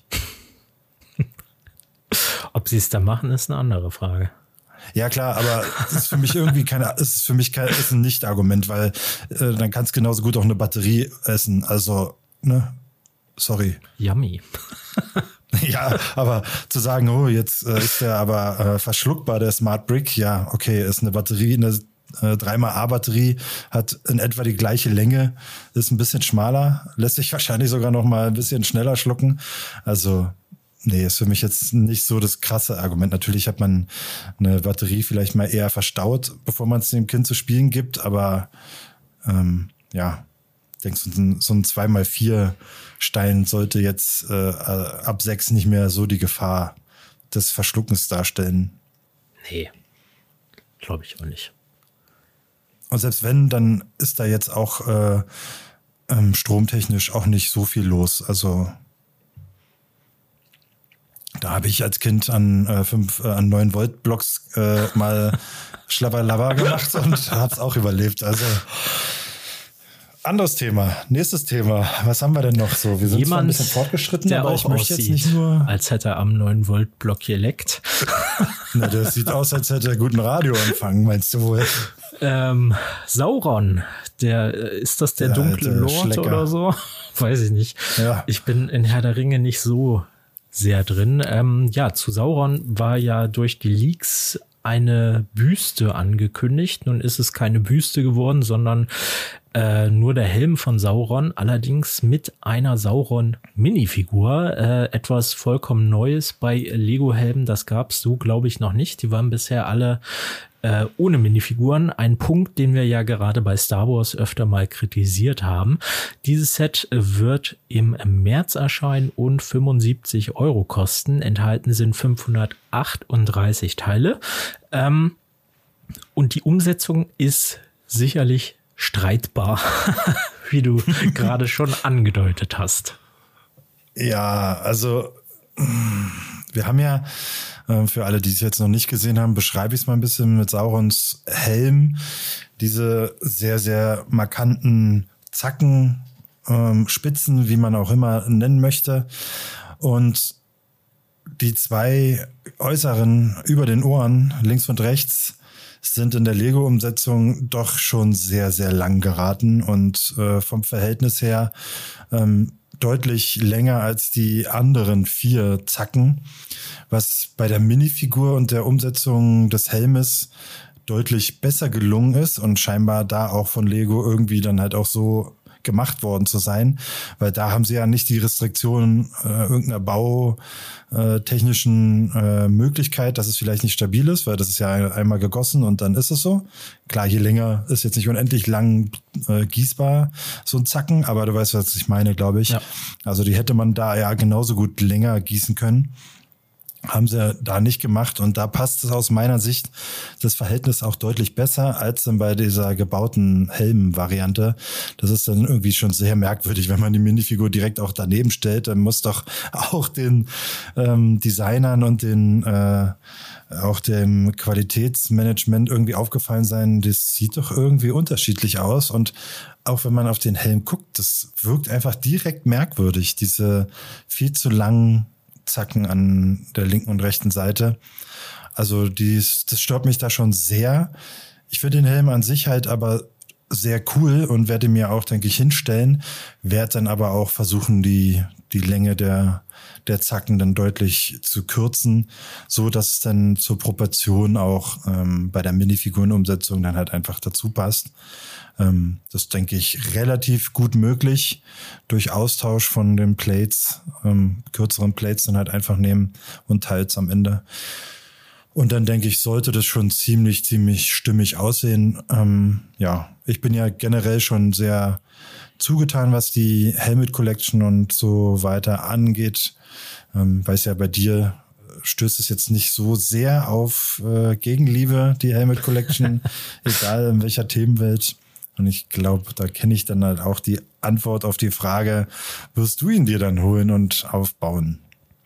Ob sie es da machen, ist eine andere Frage. Ja klar, aber es ist für mich irgendwie keine, es ist für mich kein, ist ein Nicht-Argument, weil äh, dann kannst du genauso gut auch eine Batterie essen. Also, ne, sorry. Yummy. Ja, aber zu sagen, oh, jetzt äh, ist der aber äh, verschluckbar, der Smart Brick, ja, okay, ist eine Batterie, eine äh, drei mal A-Batterie, hat in etwa die gleiche Länge, ist ein bisschen schmaler, lässt sich wahrscheinlich sogar noch mal ein bisschen schneller schlucken. Also nee, ist für mich jetzt nicht so das krasse Argument. Natürlich hat man eine Batterie vielleicht mal eher verstaut, bevor man es dem Kind zu spielen gibt. Aber ähm, ja, ich denke, so ein, so ein zwei mal vier Stein sollte jetzt äh, ab sechs nicht mehr so die Gefahr des Verschluckens darstellen. Nee, glaube ich auch nicht. Und selbst wenn, dann ist da jetzt auch äh, ähm, stromtechnisch auch nicht so viel los. Also da habe ich als Kind an äh, fünf, äh, an neun Volt Blocks äh, mal Schlabberlabber gemacht und hab's auch überlebt. Also anderes Thema, nächstes Thema. Was haben wir denn noch so? Wir sind Jemand, zwar ein bisschen fortgeschritten, der aber auch ich möchte aussieht, jetzt nicht nur, als hätte er am neun Volt Block geleckt. Na, der sieht aus, als hätte er guten Radioempfang, meinst du wohl? Ähm, Sauron, der ist das der, der dunkle Lord Schlecker oder so? Weiß ich nicht. Ja. Ich bin in Herr der Ringe nicht so sehr drin. Ähm, ja, zu Sauron war ja durch die Leaks eine Büste angekündigt. Nun ist es keine Büste geworden, sondern äh, nur der Helm von Sauron, allerdings mit einer Sauron-Minifigur. Äh, etwas vollkommen Neues bei Lego-Helmen, das gab es so, glaube ich, noch nicht. Die waren bisher alle äh, ohne Minifiguren. Ein Punkt, den wir ja gerade bei Star Wars öfter mal kritisiert haben. Dieses Set wird im März erscheinen und fünfundsiebzig Euro kosten. Enthalten sind fünfhundertachtunddreißig Teile. Ähm, und die Umsetzung ist sicherlich streitbar, wie du gerade schon angedeutet hast. Ja, also wir haben ja, für alle, die es jetzt noch nicht gesehen haben, beschreibe ich es mal ein bisschen mit Saurons Helm. Diese sehr, sehr markanten Zacken, ähm, Spitzen, wie man auch immer nennen möchte. Und die zwei äußeren über den Ohren, links und rechts, sind in der Lego-Umsetzung doch schon sehr, sehr lang geraten und äh, vom Verhältnis her ähm, deutlich länger als die anderen vier Zacken, was bei der Minifigur und der Umsetzung des Helmes deutlich besser gelungen ist und scheinbar da auch von Lego irgendwie dann halt auch so gemacht worden zu sein, weil da haben sie ja nicht die Restriktionen äh, irgendeiner bautechnischen äh, Möglichkeit, dass es vielleicht nicht stabil ist, weil das ist ja einmal gegossen und dann ist es so. Klar, je länger ist jetzt nicht unendlich lang äh, gießbar, so ein Zacken, aber du weißt, was ich meine, glaube ich. Ja. Also die hätte man da ja genauso gut länger gießen können. Haben sie da nicht gemacht und da passt es aus meiner Sicht das Verhältnis auch deutlich besser als dann bei dieser gebauten Helm-Variante. Das ist dann irgendwie schon sehr merkwürdig, wenn man die Minifigur direkt auch daneben stellt. Dann muss doch auch den ähm, Designern und den äh, auch dem Qualitätsmanagement irgendwie aufgefallen sein, das sieht doch irgendwie unterschiedlich aus und auch wenn man auf den Helm guckt, das wirkt einfach direkt merkwürdig, diese viel zu langen Zacken an der linken und rechten Seite. Also dies, das stört mich da schon sehr. Ich finde den Helm an sich halt aber sehr cool und werde mir auch, denke ich, hinstellen, werde dann aber auch versuchen, die, die Länge der, der Zacken dann deutlich zu kürzen, so dass es dann zur Proportion auch ähm, bei der Minifigurenumsetzung dann halt einfach dazu passt. Ähm, das denke ich relativ gut möglich durch Austausch von den Plates, ähm, kürzeren Plates dann halt einfach nehmen und teils am Ende. Und dann denke ich, sollte das schon ziemlich, ziemlich stimmig aussehen. Ähm, ja, ich bin ja generell schon sehr zugetan, was die Helmet Collection und so weiter angeht. Ähm, weiß ja, bei dir stößt es jetzt nicht so sehr auf äh, Gegenliebe, die Helmet Collection, egal in welcher Themenwelt. Und ich glaube, da kenne ich dann halt auch die Antwort auf die Frage, wirst du ihn dir dann holen und aufbauen?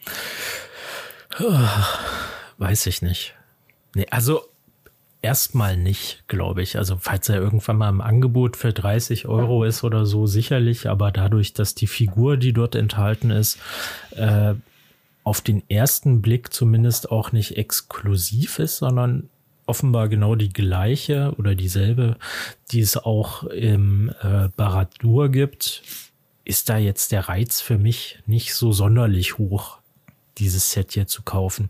Weiß ich nicht. Nee, also erstmal nicht, glaube ich. Also falls er irgendwann mal im Angebot für dreißig Euro ist oder so, sicherlich. Aber dadurch, dass die Figur, die dort enthalten ist, äh, auf den ersten Blick zumindest auch nicht exklusiv ist, sondern offenbar genau die gleiche oder dieselbe, die es auch im äh, Barad-dûr gibt, ist da jetzt der Reiz für mich nicht so sonderlich hoch, dieses Set hier zu kaufen.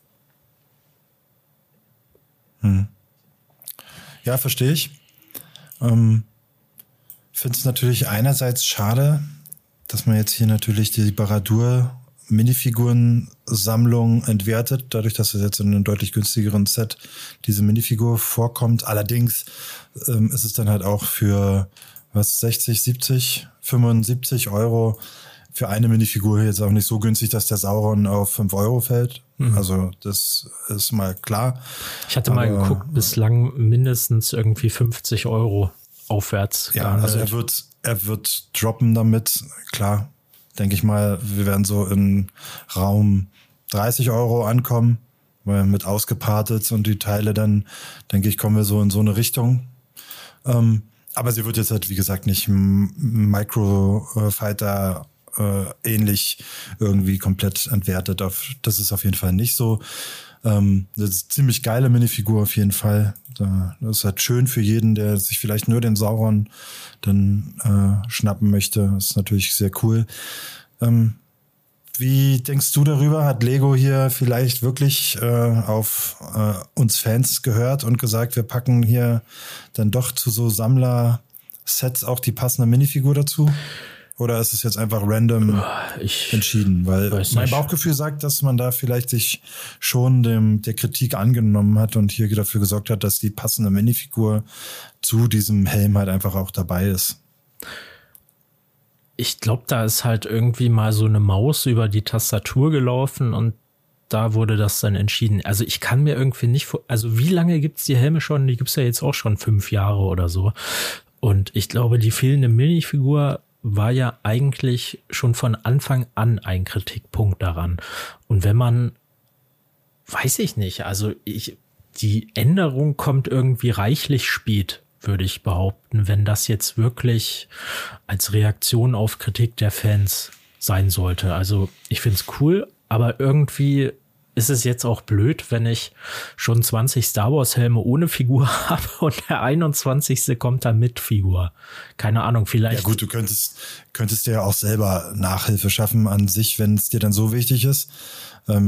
Hm. Ja, verstehe ich. Ähm, finde es natürlich einerseits schade, dass man jetzt hier natürlich die Barad-dûr Minifiguren-Sammlung entwertet, dadurch, dass es jetzt in einem deutlich günstigeren Set diese Minifigur vorkommt. Allerdings ähm, ist es dann halt auch für was sechzig, siebzig, fünfundsiebzig Euro für eine Minifigur jetzt auch nicht so günstig, dass der Sauron auf fünf Euro fällt. Mhm. Also das ist mal klar. Ich hatte Aber, mal geguckt, bislang mindestens irgendwie fünfzig Euro aufwärts. Ja, gehandelt. Also er wird, er wird droppen damit, klar. Denke ich mal, wir werden so im Raum dreißig Euro ankommen, weil mit ausgepartet und die Teile dann, denke ich, kommen wir so in so eine Richtung. Ähm, aber sie wird jetzt halt, wie gesagt, nicht Microfighter äh, ähnlich irgendwie komplett entwertet. Auf, das ist auf jeden Fall nicht so. Ähm, das ist eine ziemlich geile Minifigur auf jeden Fall. Das ist halt schön für jeden, der sich vielleicht nur den Sauron dann äh, schnappen möchte. Das ist natürlich sehr cool. Ähm, wie denkst du darüber? Hat Lego hier vielleicht wirklich äh, auf äh, uns Fans gehört und gesagt, wir packen hier dann doch zu so Sammler-Sets auch die passende Minifigur dazu? Oder ist es jetzt einfach random ich entschieden? Weil mein Bauchgefühl sagt, dass man da vielleicht sich schon dem, der Kritik angenommen hat und hier dafür gesorgt hat, dass die passende Minifigur zu diesem Helm halt einfach auch dabei ist. Ich glaube, da ist halt irgendwie mal so eine Maus über die Tastatur gelaufen und da wurde das dann entschieden. Also ich kann mir irgendwie nicht vor, also wie lange gibt's die Helme schon? Die gibt's ja jetzt auch schon fünf Jahre oder so. Und ich glaube, die fehlende Minifigur war ja eigentlich schon von Anfang an ein Kritikpunkt daran. Und wenn man, weiß ich nicht, also ich, die Änderung kommt irgendwie reichlich spät, würde ich behaupten, wenn das jetzt wirklich als Reaktion auf Kritik der Fans sein sollte. Also ich find's cool, aber irgendwie ist es jetzt auch blöd, wenn ich schon zwanzig Star Wars Helme ohne Figur habe und der einundzwanzigste kommt dann mit Figur. Keine Ahnung, vielleicht. Ja gut, du könntest, könntest dir ja auch selber Nachhilfe schaffen an sich, wenn es dir dann so wichtig ist. Ähm,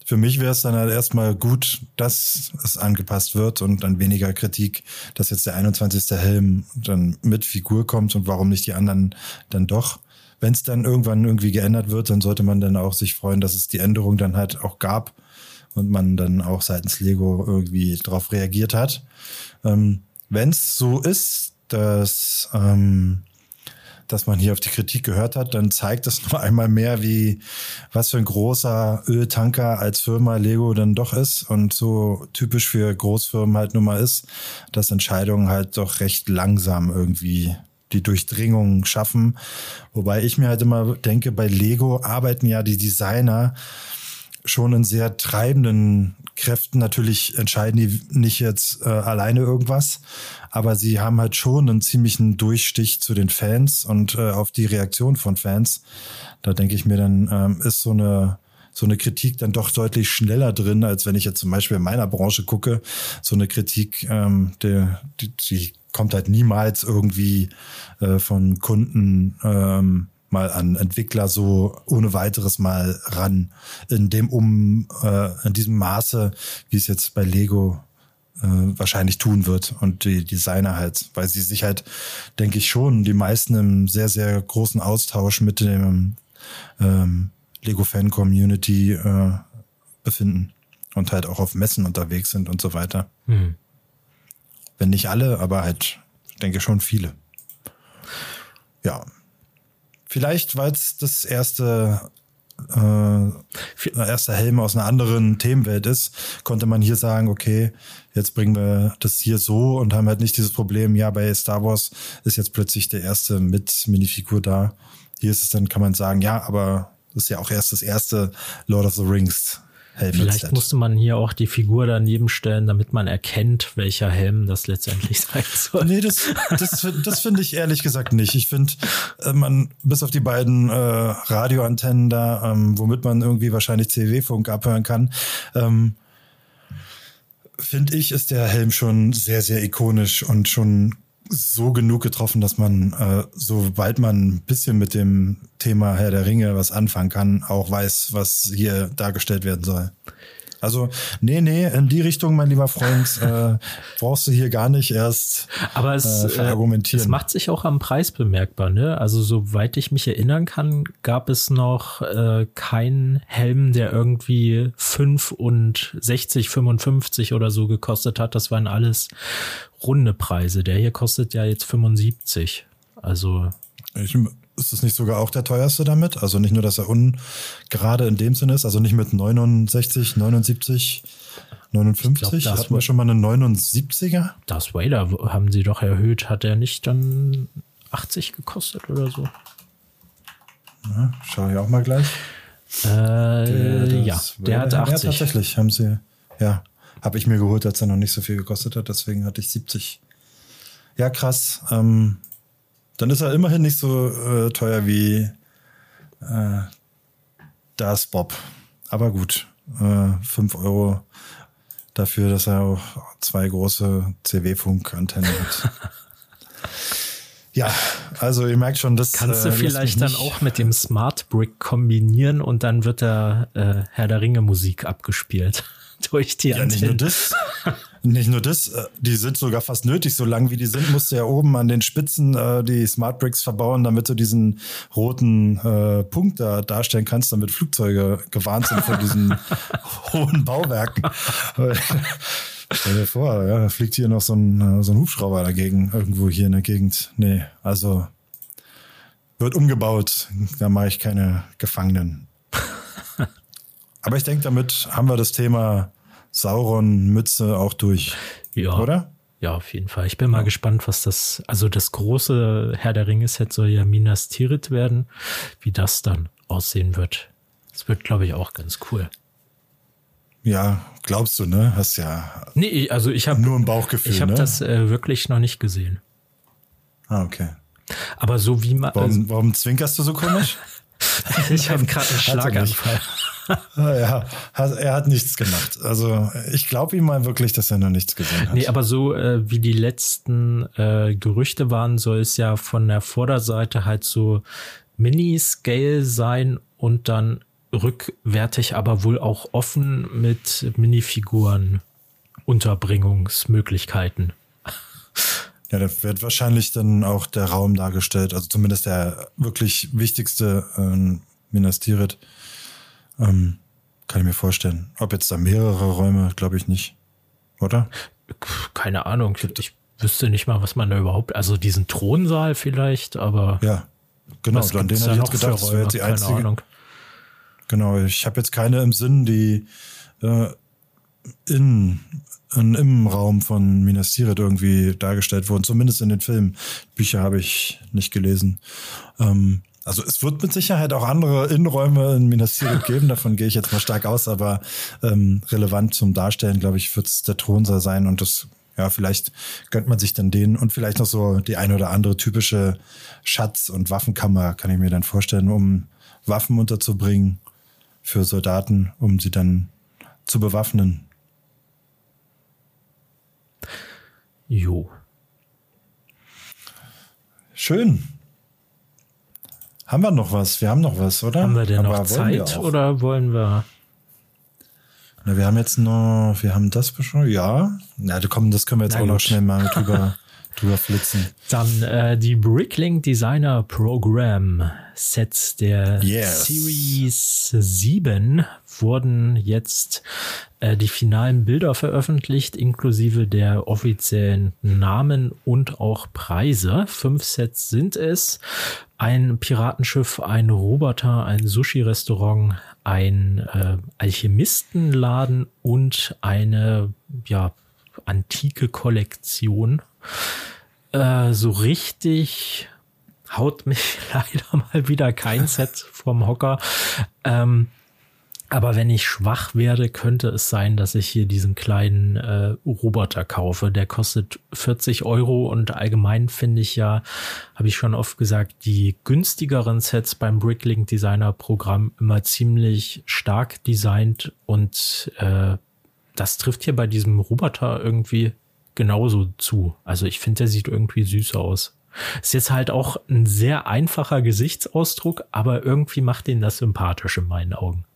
für mich wäre es dann halt erstmal gut, dass es angepasst wird und dann weniger Kritik, dass jetzt der einundzwanzigste Helm dann mit Figur kommt und warum nicht die anderen dann doch. Wenn es dann irgendwann irgendwie geändert wird, dann sollte man dann auch sich freuen, dass es die Änderung dann halt auch gab und man dann auch seitens Lego irgendwie drauf reagiert hat. Ähm, wenn es so ist, dass ähm, dass man hier auf die Kritik gehört hat, dann zeigt es nur einmal mehr, wie was für ein großer Öltanker als Firma Lego dann doch ist und so typisch für Großfirmen halt nun mal ist, dass Entscheidungen halt doch recht langsam irgendwie die Durchdringung schaffen. Wobei ich mir halt immer denke, bei Lego arbeiten ja die Designer schon in sehr treibenden Kräften. Natürlich entscheiden die nicht jetzt äh, alleine irgendwas, aber sie haben halt schon einen ziemlichen Durchstich zu den Fans und äh, auf die Reaktion von Fans. Da denke ich mir, dann ähm, ist so eine so eine Kritik dann doch deutlich schneller drin, als wenn ich jetzt zum Beispiel in meiner Branche gucke. So eine Kritik, ähm, die, die, die kommt halt niemals irgendwie äh, von Kunden ähm, mal an Entwickler so ohne weiteres mal ran in dem um äh, in diesem Maße, wie es jetzt bei Lego äh, wahrscheinlich tun wird und die Designer halt, weil sie sich halt, denke ich schon, die meisten im sehr, sehr großen Austausch mit dem ähm, Lego-Fan-Community äh, befinden und halt auch auf Messen unterwegs sind und so weiter. Hm. Wenn nicht alle, aber halt, ich denke schon viele. Ja. Vielleicht, weil es das erste, äh, erste Helm aus einer anderen Themenwelt ist, konnte man hier sagen, okay, jetzt bringen wir das hier so und haben halt nicht dieses Problem, ja, bei Star Wars ist jetzt plötzlich der erste mit Minifigur da. Hier ist es dann, kann man sagen, ja, aber das ist ja auch erst das erste Lord of the Rings Helm. Vielleicht musste man hier auch die Figur daneben stellen, damit man erkennt, welcher Helm das letztendlich sein soll. Nee, das, das, das finde ich ehrlich gesagt nicht. Ich finde, man, bis auf die beiden äh, Radioantennen da, ähm, womit man irgendwie wahrscheinlich C W-Funk abhören kann, ähm, finde ich, ist der Helm schon sehr, sehr ikonisch und schon so genug getroffen, dass man, äh, sobald man ein bisschen mit dem Thema Herr der Ringe was anfangen kann, auch weiß, was hier dargestellt werden soll. Also, nee, nee, in die Richtung, mein lieber Freund, äh, brauchst du hier gar nicht erst Aber es, äh, verargumentieren. Es macht sich auch am Preis bemerkbar, ne? Also, soweit ich mich erinnern kann, gab es noch äh, keinen Helm, der irgendwie fünf und sechzig, fünfundfünfzig oder so gekostet hat. Das waren alles runde Preise. Der hier kostet ja jetzt fünfundsiebzig. Also ich, ist das nicht sogar auch der teuerste damit? Also nicht nur, dass er ungerade in dem Sinne ist, also nicht mit neunundsechzig, neunundsiebzig, neunundfünfzig. Glaub, hatten wir schon mal einen neunundsiebziger? Darth Vader haben sie doch erhöht. Hat er nicht dann achtzig gekostet oder so? Ja, schau ich auch mal gleich. Äh, der, ja, der hat achtzig. Ja, tatsächlich haben sie, ja. Habe ich mir geholt, als er noch nicht so viel gekostet hat. Deswegen hatte ich siebzig. Ja, krass. Ähm, dann ist er immerhin nicht so äh, teuer wie äh, Darth Bob. Aber gut, äh, fünf Euro dafür, dass er auch zwei große C W-Funk-Antennen hat. Ja, also ihr merkt schon, das kannst du äh, vielleicht dann auch mit dem Smart Brick kombinieren und dann wird da äh, Herr der Ringe Musik abgespielt. Durch die ja, nicht nur das, nicht nur das, die sind sogar fast nötig, so lang wie die sind, musst du ja oben an den Spitzen äh, die Smart Bricks verbauen, damit du diesen roten äh, Punkt da darstellen kannst, damit Flugzeuge gewarnt sind von diesen hohen Bauwerken. Stell dir vor, ja, da fliegt hier noch so ein, so ein Hubschrauber dagegen, irgendwo hier in der Gegend. Nee, also wird umgebaut, da mache ich keine Gefangenen. Aber ich denke, damit haben wir das Thema Sauron-Mütze auch durch, ja, oder? Ja, auf jeden Fall. Ich bin mal ja. gespannt, was das, also das große Herr der Ringe-Set soll ja Minas Tirith werden, wie das dann aussehen wird. Das wird, glaube ich, auch ganz cool. Ja, glaubst du, ne? Hast ja nee, also ich hab, nur ein Bauchgefühl, Ich habe ne? das äh, wirklich noch nicht gesehen. Ah, okay. Aber so wie man... Warum, warum zwinkerst du so komisch? Ich habe gerade einen Schlaganfall. Ja, er hat nichts gemacht. Also ich glaube ihm mal wirklich, dass er noch nichts gesehen hat. Nee, aber so äh, wie die letzten äh, Gerüchte waren, soll es ja von der Vorderseite halt so Mini-Scale sein und dann rückwärtig, aber wohl auch offen mit Minifiguren Unterbringungsmöglichkeiten. Ja, da wird wahrscheinlich dann auch der Raum dargestellt, also zumindest der wirklich wichtigste äh, Minas Tirith. Ähm, kann ich mir vorstellen. Ob jetzt da mehrere Räume, glaube ich nicht. Oder? Keine Ahnung. Ich wüsste nicht mal, was man da überhaupt, also diesen Thronsaal vielleicht, aber ja, genau, an den hätte ich jetzt gedacht, das wäre jetzt die einzige. Keine Ahnung. Genau, ich habe jetzt keine im Sinn, die äh, in, in im Raum von Minas Tirith irgendwie dargestellt wurden, zumindest in den Filmen. Bücher habe ich nicht gelesen. Ähm, also es wird mit Sicherheit auch andere Innenräume in Minas Tirith geben, davon gehe ich jetzt mal stark aus, aber ähm, relevant zum Darstellen, glaube ich, wird es der Thronsaal sein und das, ja, vielleicht gönnt man sich dann den und vielleicht noch so die ein oder andere typische Schatz- und Waffenkammer, kann ich mir dann vorstellen, um Waffen unterzubringen für Soldaten, um sie dann zu bewaffnen. Jo. Schön. Haben wir noch was? Wir haben noch was, oder? Haben wir denn Aber noch Zeit oder wollen wir? Na, wir haben jetzt noch, wir haben das besprochen. Ja, na, komm, das können wir jetzt Na auch gut. noch schnell mal drüber, drüber flitzen. Dann äh, die Bricklink Designer Program Sets der yes. Series sieben wurden jetzt äh, die finalen Bilder veröffentlicht, inklusive der offiziellen Namen und auch Preise. Fünf Sets sind es. Ein Piratenschiff, ein Roboter, ein Sushi-Restaurant, ein äh, Alchemistenladen und eine ja, antike Kollektion. Äh, so richtig haut mich leider mal wieder kein Set vom Hocker. Ähm, aber wenn ich schwach werde, könnte es sein, dass ich hier diesen kleinen äh, Roboter kaufe. Der kostet vierzig Euro und allgemein finde ich ja, habe ich schon oft gesagt, die günstigeren Sets beim Bricklink Designer Programm immer ziemlich stark designt und äh, das trifft hier bei diesem Roboter irgendwie genauso zu. Also ich finde, der sieht irgendwie süß aus. Ist jetzt halt auch ein sehr einfacher Gesichtsausdruck, aber irgendwie macht den das sympathisch in meinen Augen.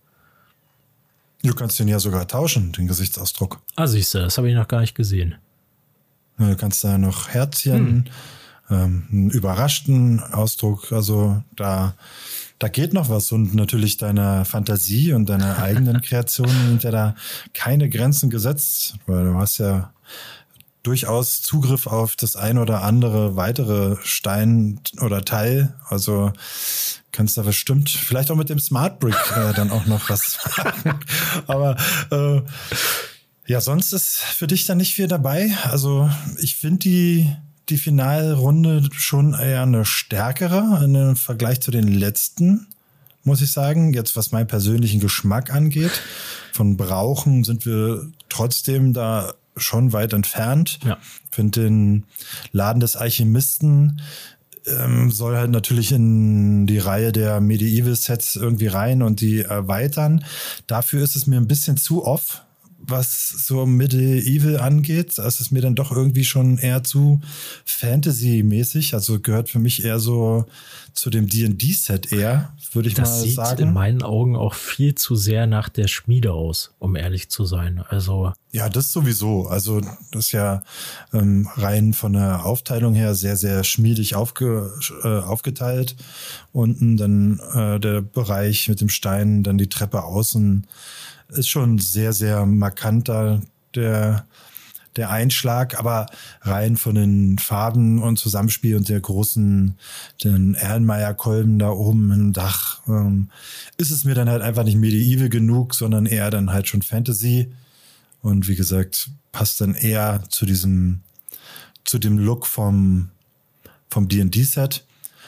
Du kannst den ja sogar tauschen, den Gesichtsausdruck. Ah, siehst du, das habe ich noch gar nicht gesehen. Du kannst da noch Herzchen, hm. ähm, einen überraschten Ausdruck, also da, da geht noch was und natürlich deiner Fantasie und deiner eigenen Kreation sind ja da keine Grenzen gesetzt, weil du hast ja durchaus Zugriff auf das ein oder andere weitere Stein oder Teil. Also kannst da bestimmt vielleicht auch mit dem Smart Brick äh, dann auch noch was machen. Aber äh, ja, sonst ist für dich da nicht viel dabei. Also ich finde die die Finalrunde schon eher eine stärkere im Vergleich zu den letzten, muss ich sagen. Jetzt was meinen persönlichen Geschmack angeht. Von Brauchen sind wir trotzdem da schon weit entfernt. Ja. Finde den Laden des Alchemisten ähm, soll halt natürlich in die Reihe der Medieval-Sets irgendwie rein und die erweitern. Dafür ist es mir ein bisschen zu off, was so Medieval angeht. Das ist mir dann doch irgendwie schon eher zu Fantasy-mäßig. Also gehört für mich eher so zu dem D und D-Set eher, würde ich das mal sagen. Das sieht in meinen Augen auch viel zu sehr nach der Schmiede aus, um ehrlich zu sein. Also ja, das sowieso. Also das ist ja ähm, rein von der Aufteilung her sehr, sehr schmiedig aufge, äh, aufgeteilt. Unten dann äh, der Bereich mit dem Stein, dann die Treppe außen. Ist schon sehr, sehr markanter, der, der Einschlag, aber rein von den Farben und Zusammenspiel und der großen, den Erlenmeyer-Kolben da oben im Dach, ähm, ist es mir dann halt einfach nicht medieval genug, sondern eher dann halt schon Fantasy. Und wie gesagt, passt dann eher zu diesem, zu dem Look vom, vom D und D-Set.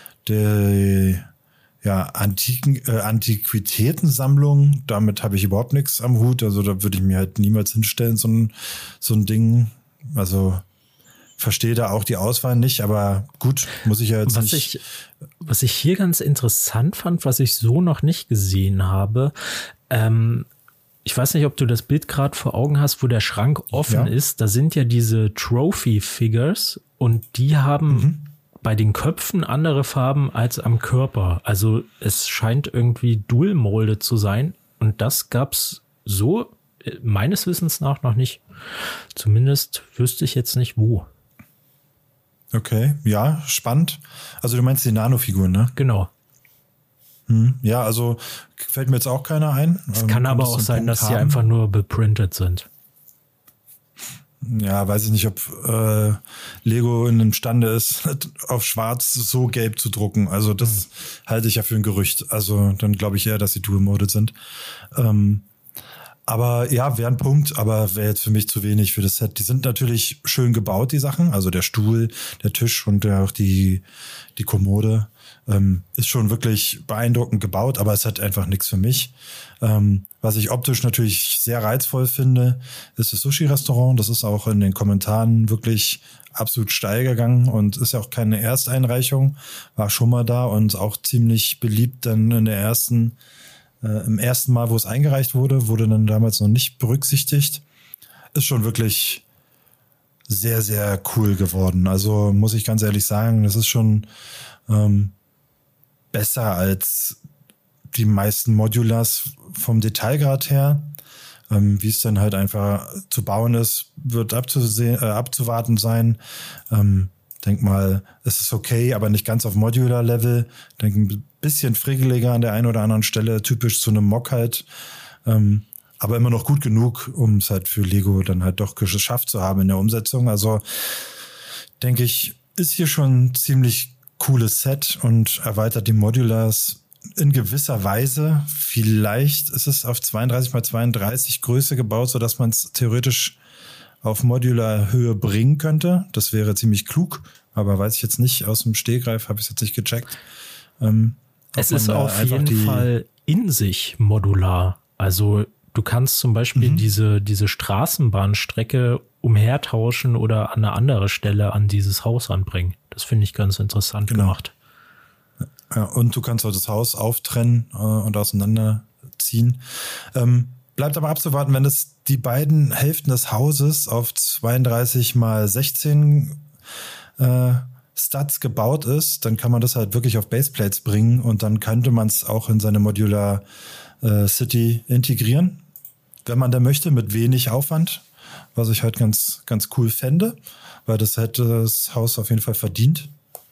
Der, ja, Antiken, äh, Antiquitätensammlung, damit habe ich überhaupt nichts am Hut. Also da würde ich mir halt niemals hinstellen, so ein, so ein Ding. Also verstehe da auch die Auswahl nicht, aber gut, muss ich ja jetzt was nicht. Ich, was ich hier ganz interessant fand, was ich so noch nicht gesehen habe, ähm, ich weiß nicht, ob du das Bild gerade vor Augen hast, wo der Schrank offen ja. ist. Da sind ja diese Trophy-Figures und die haben mhm. bei den Köpfen andere Farben als am Körper. Also es scheint irgendwie Dual-Molded zu sein. Und das gab's so meines Wissens nach noch nicht. Zumindest wüsste ich jetzt nicht wo. Okay, ja, spannend. Also du meinst die Nanofiguren, ne? Genau. Hm, ja, also fällt mir jetzt auch keiner ein. Es kann aber auch sein, dass sie einfach nur beprintet sind. Ja, weiß ich nicht, ob äh, Lego imstande ist, auf schwarz so gelb zu drucken. Also das hm. halte ich ja für ein Gerücht. Also dann glaube ich eher, dass sie dual-molded sind. Ähm, aber ja, wäre ein Punkt, aber wäre jetzt für mich zu wenig für das Set. Die sind natürlich schön gebaut, die Sachen. Also der Stuhl, der Tisch und der, auch die, die Kommode ähm, ist schon wirklich beeindruckend gebaut, aber es hat einfach nichts für mich. Ähm, was ich optisch natürlich sehr reizvoll finde, ist das Sushi-Restaurant. Das ist auch in den Kommentaren wirklich absolut steil gegangen und ist ja auch keine Ersteinreichung, war schon mal da und auch ziemlich beliebt dann in der ersten, äh, im ersten Mal, wo es eingereicht wurde, wurde dann damals noch nicht berücksichtigt. Ist schon wirklich sehr, sehr cool geworden. Also muss ich ganz ehrlich sagen, das ist schon ähm, besser als die meisten Modulars vom Detailgrad her. Ähm, wie es dann halt einfach zu bauen ist, wird abzusehen, äh, abzuwarten sein. Ähm, denk mal, es ist okay, aber nicht ganz auf Modular-Level. Denk ein bisschen friggeliger an der einen oder anderen Stelle, typisch zu einem Mock halt. Ähm, aber immer noch gut genug, um es halt für Lego dann halt doch geschafft zu haben in der Umsetzung. Also denke ich, ist hier schon ein ziemlich cooles Set und erweitert die Modulars in gewisser Weise. Vielleicht ist es auf zweiunddreißig mal zweiunddreißig Größe gebaut, sodass man es theoretisch auf Modular-Höhe bringen könnte. Das wäre ziemlich klug, aber weiß ich jetzt nicht. Aus dem Stegreif habe ich es jetzt nicht gecheckt. Ähm, es ist auf jeden Fall in sich modular. Also du kannst zum Beispiel mhm. diese, diese Straßenbahnstrecke umhertauschen oder an eine andere Stelle an dieses Haus anbringen. Das finde ich ganz interessant genau. gemacht. Ja, und du kannst auch das Haus auftrennen äh, und auseinanderziehen. Ähm, bleibt aber abzuwarten, wenn es die beiden Hälften des Hauses auf zweiunddreißig mal sechzehn äh, Studs gebaut ist, dann kann man das halt wirklich auf Baseplates bringen und dann könnte man es auch in seine Modular äh, City integrieren, wenn man da möchte, mit wenig Aufwand, was ich halt ganz, ganz cool fände, weil das hätte das Haus auf jeden Fall verdient.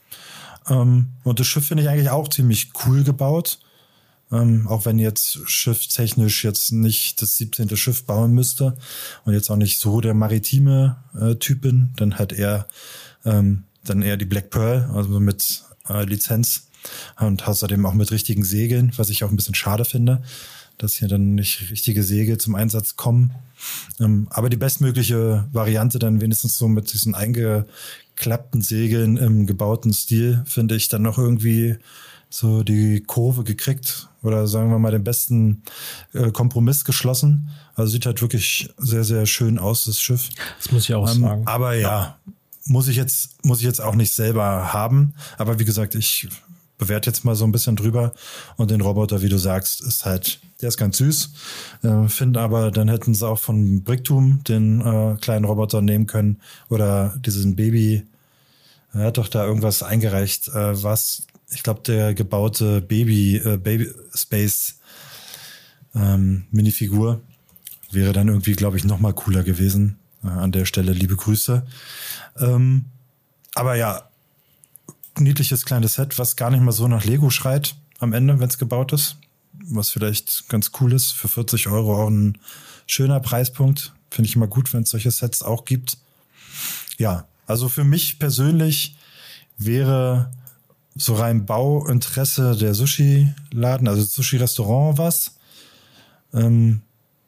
Um, und das Schiff finde ich eigentlich auch ziemlich cool gebaut. Um, auch wenn jetzt schiffstechnisch jetzt nicht das siebzehnte Schiff bauen müsste und jetzt auch nicht so der maritime äh, Typ bin, dann halt eher ähm, dann eher die Black Pearl, also mit äh, Lizenz und außerdem auch mit richtigen Segeln, was ich auch ein bisschen schade finde, dass hier dann nicht richtige Segel zum Einsatz kommen. Um, aber die bestmögliche Variante dann wenigstens so mit diesen eingeklappten Segeln im gebauten Stil, finde ich, dann noch irgendwie so die Kurve gekriegt oder sagen wir mal den besten äh, Kompromiss geschlossen. Also sieht halt wirklich sehr, sehr schön aus, das Schiff. Das muss ich auch ähm, sagen. Aber ja, muss ich jetzt, muss ich jetzt auch nicht selber haben. Aber wie gesagt, ich bewerte jetzt mal so ein bisschen drüber und den Roboter, wie du sagst, ist halt, der ist ganz süß. Äh, finde aber, dann hätten sie auch von Bricktum den äh, kleinen Roboter nehmen können oder diesen Baby. Er hat doch da irgendwas eingereicht, äh, was, ich glaube, der gebaute Baby, äh, Baby Space ähm, Minifigur wäre dann irgendwie, glaube ich, noch mal cooler gewesen. Äh, an der Stelle liebe Grüße. Ähm, aber ja, niedliches kleines Set, was gar nicht mal so nach Lego schreit am Ende, wenn es gebaut ist. Was vielleicht ganz cool ist. Für vierzig Euro auch ein schöner Preispunkt. Finde ich immer gut, wenn es solche Sets auch gibt. Ja, also für mich persönlich wäre so rein Bauinteresse der Sushi-Laden, also Sushi-Restaurant was. Ähm,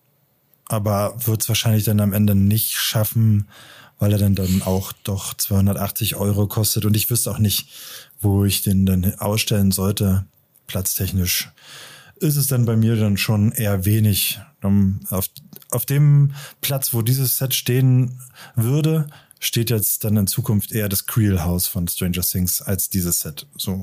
aber wird es wahrscheinlich dann am Ende nicht schaffen, weil er dann dann auch doch zweihundertachtzig Euro kostet. Und ich wüsste auch nicht, wo ich den dann ausstellen sollte, platztechnisch. Ist es dann bei mir dann schon eher wenig. Auf, auf dem Platz, wo dieses Set stehen würde, steht jetzt dann in Zukunft eher das Creel House von Stranger Things als dieses Set. So.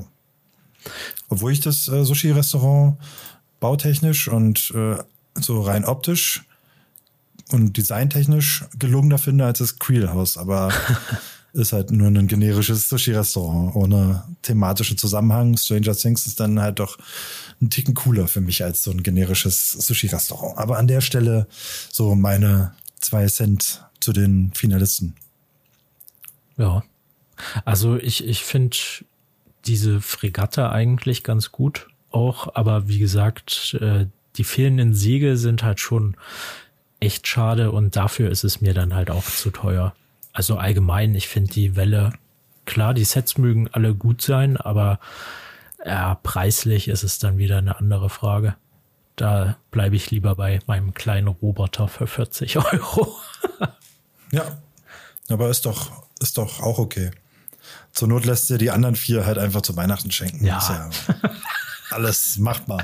Obwohl ich das äh, Sushi-Restaurant bautechnisch und äh, so rein optisch und designtechnisch gelungener finde als das Creel House. Aber ist halt nur ein generisches Sushi-Restaurant ohne thematischen Zusammenhang. Stranger Things ist dann halt doch ein Ticken cooler für mich als so ein generisches Sushi-Restaurant. Aber an der Stelle so meine zwei Cent zu den Finalisten. Ja, also ich, ich finde diese Fregatte eigentlich ganz gut auch, aber wie gesagt, äh, die fehlenden Siege sind halt schon echt schade und dafür ist es mir dann halt auch zu teuer. Also allgemein, ich finde die Welle, klar, die Sets mögen alle gut sein, aber ja, preislich ist es dann wieder eine andere Frage. Da bleibe ich lieber bei meinem kleinen Roboter für vierzig Euro. Ja, aber ist doch, ist doch auch okay. Zur Not lässt ihr die anderen vier halt einfach zu Weihnachten schenken. Ja. Ist ja alles machbar.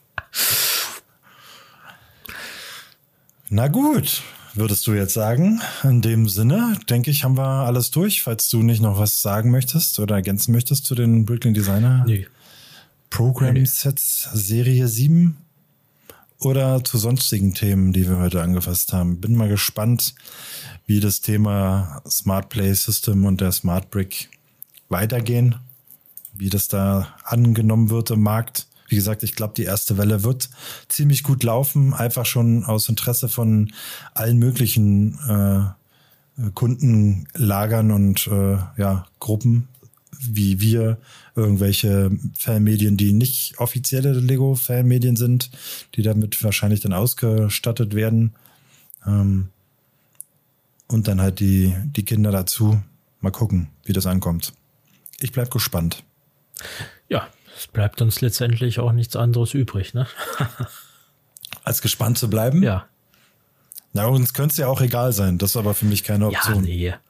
Na gut, würdest du jetzt sagen. In dem Sinne, denke ich, haben wir alles durch. Falls du nicht noch was sagen möchtest oder ergänzen möchtest zu den Brooklyn Designer Nee. Program Sets Serie sieben oder zu sonstigen Themen, die wir heute angefasst haben. Bin mal gespannt, wie das Thema Smart Play System und der Smart Brick weitergehen, wie das da angenommen wird im Markt. Wie gesagt, ich glaube, die erste Welle wird ziemlich gut laufen, einfach schon aus Interesse von allen möglichen äh, Kundenlagern und äh, ja, Gruppen, wie wir, irgendwelche Fanmedien, die nicht offizielle Lego-Fanmedien sind, die damit wahrscheinlich dann ausgestattet werden. Ähm, und dann halt die, die Kinder dazu. Mal gucken, wie das ankommt. Ich bleib gespannt. Ja, es bleibt uns letztendlich auch nichts anderes übrig, ne? Als gespannt zu bleiben? Ja. Na, uns könnte es ja auch egal sein. Das ist aber für mich keine Option. Ja, nee.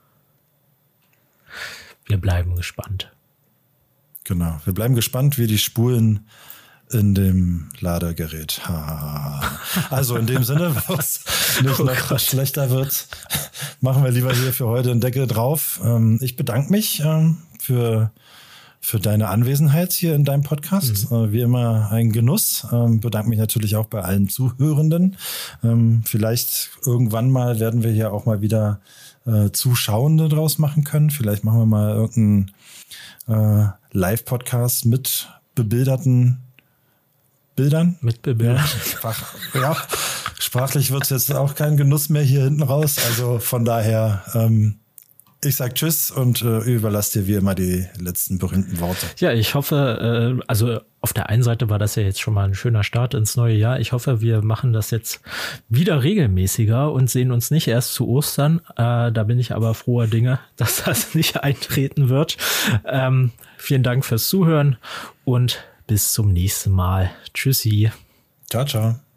Wir bleiben gespannt. Genau. Wir bleiben gespannt, wie die Spulen in dem Ladegerät. Also in dem Sinne, was nicht Oh noch Gott. schlechter wird, machen wir lieber hier für heute einen Deckel drauf. Ich bedanke mich für, für deine Anwesenheit hier in deinem Podcast. Mhm. Wie immer ein Genuss. Bedanke mich natürlich auch bei allen Zuhörenden. Vielleicht irgendwann mal werden wir hier auch mal wieder Zuschauende draus machen können. Vielleicht machen wir mal irgendeinen äh, Live-Podcast mit bebilderten Bildern. Mit bebildert. Ja, Sprach, ja, sprachlich wird es jetzt auch kein Genuss mehr hier hinten raus. Also von daher, ähm, ich sag Tschüss und äh, überlasse dir wie immer die letzten berühmten Worte. Ja, ich hoffe, äh, also auf der einen Seite war das ja jetzt schon mal ein schöner Start ins neue Jahr. Ich hoffe, wir machen das jetzt wieder regelmäßiger und sehen uns nicht erst zu Ostern. Äh, da bin ich aber froher Dinge, dass das nicht eintreten wird. Ähm, vielen Dank fürs Zuhören und bis zum nächsten Mal. Tschüssi. Ciao, ciao.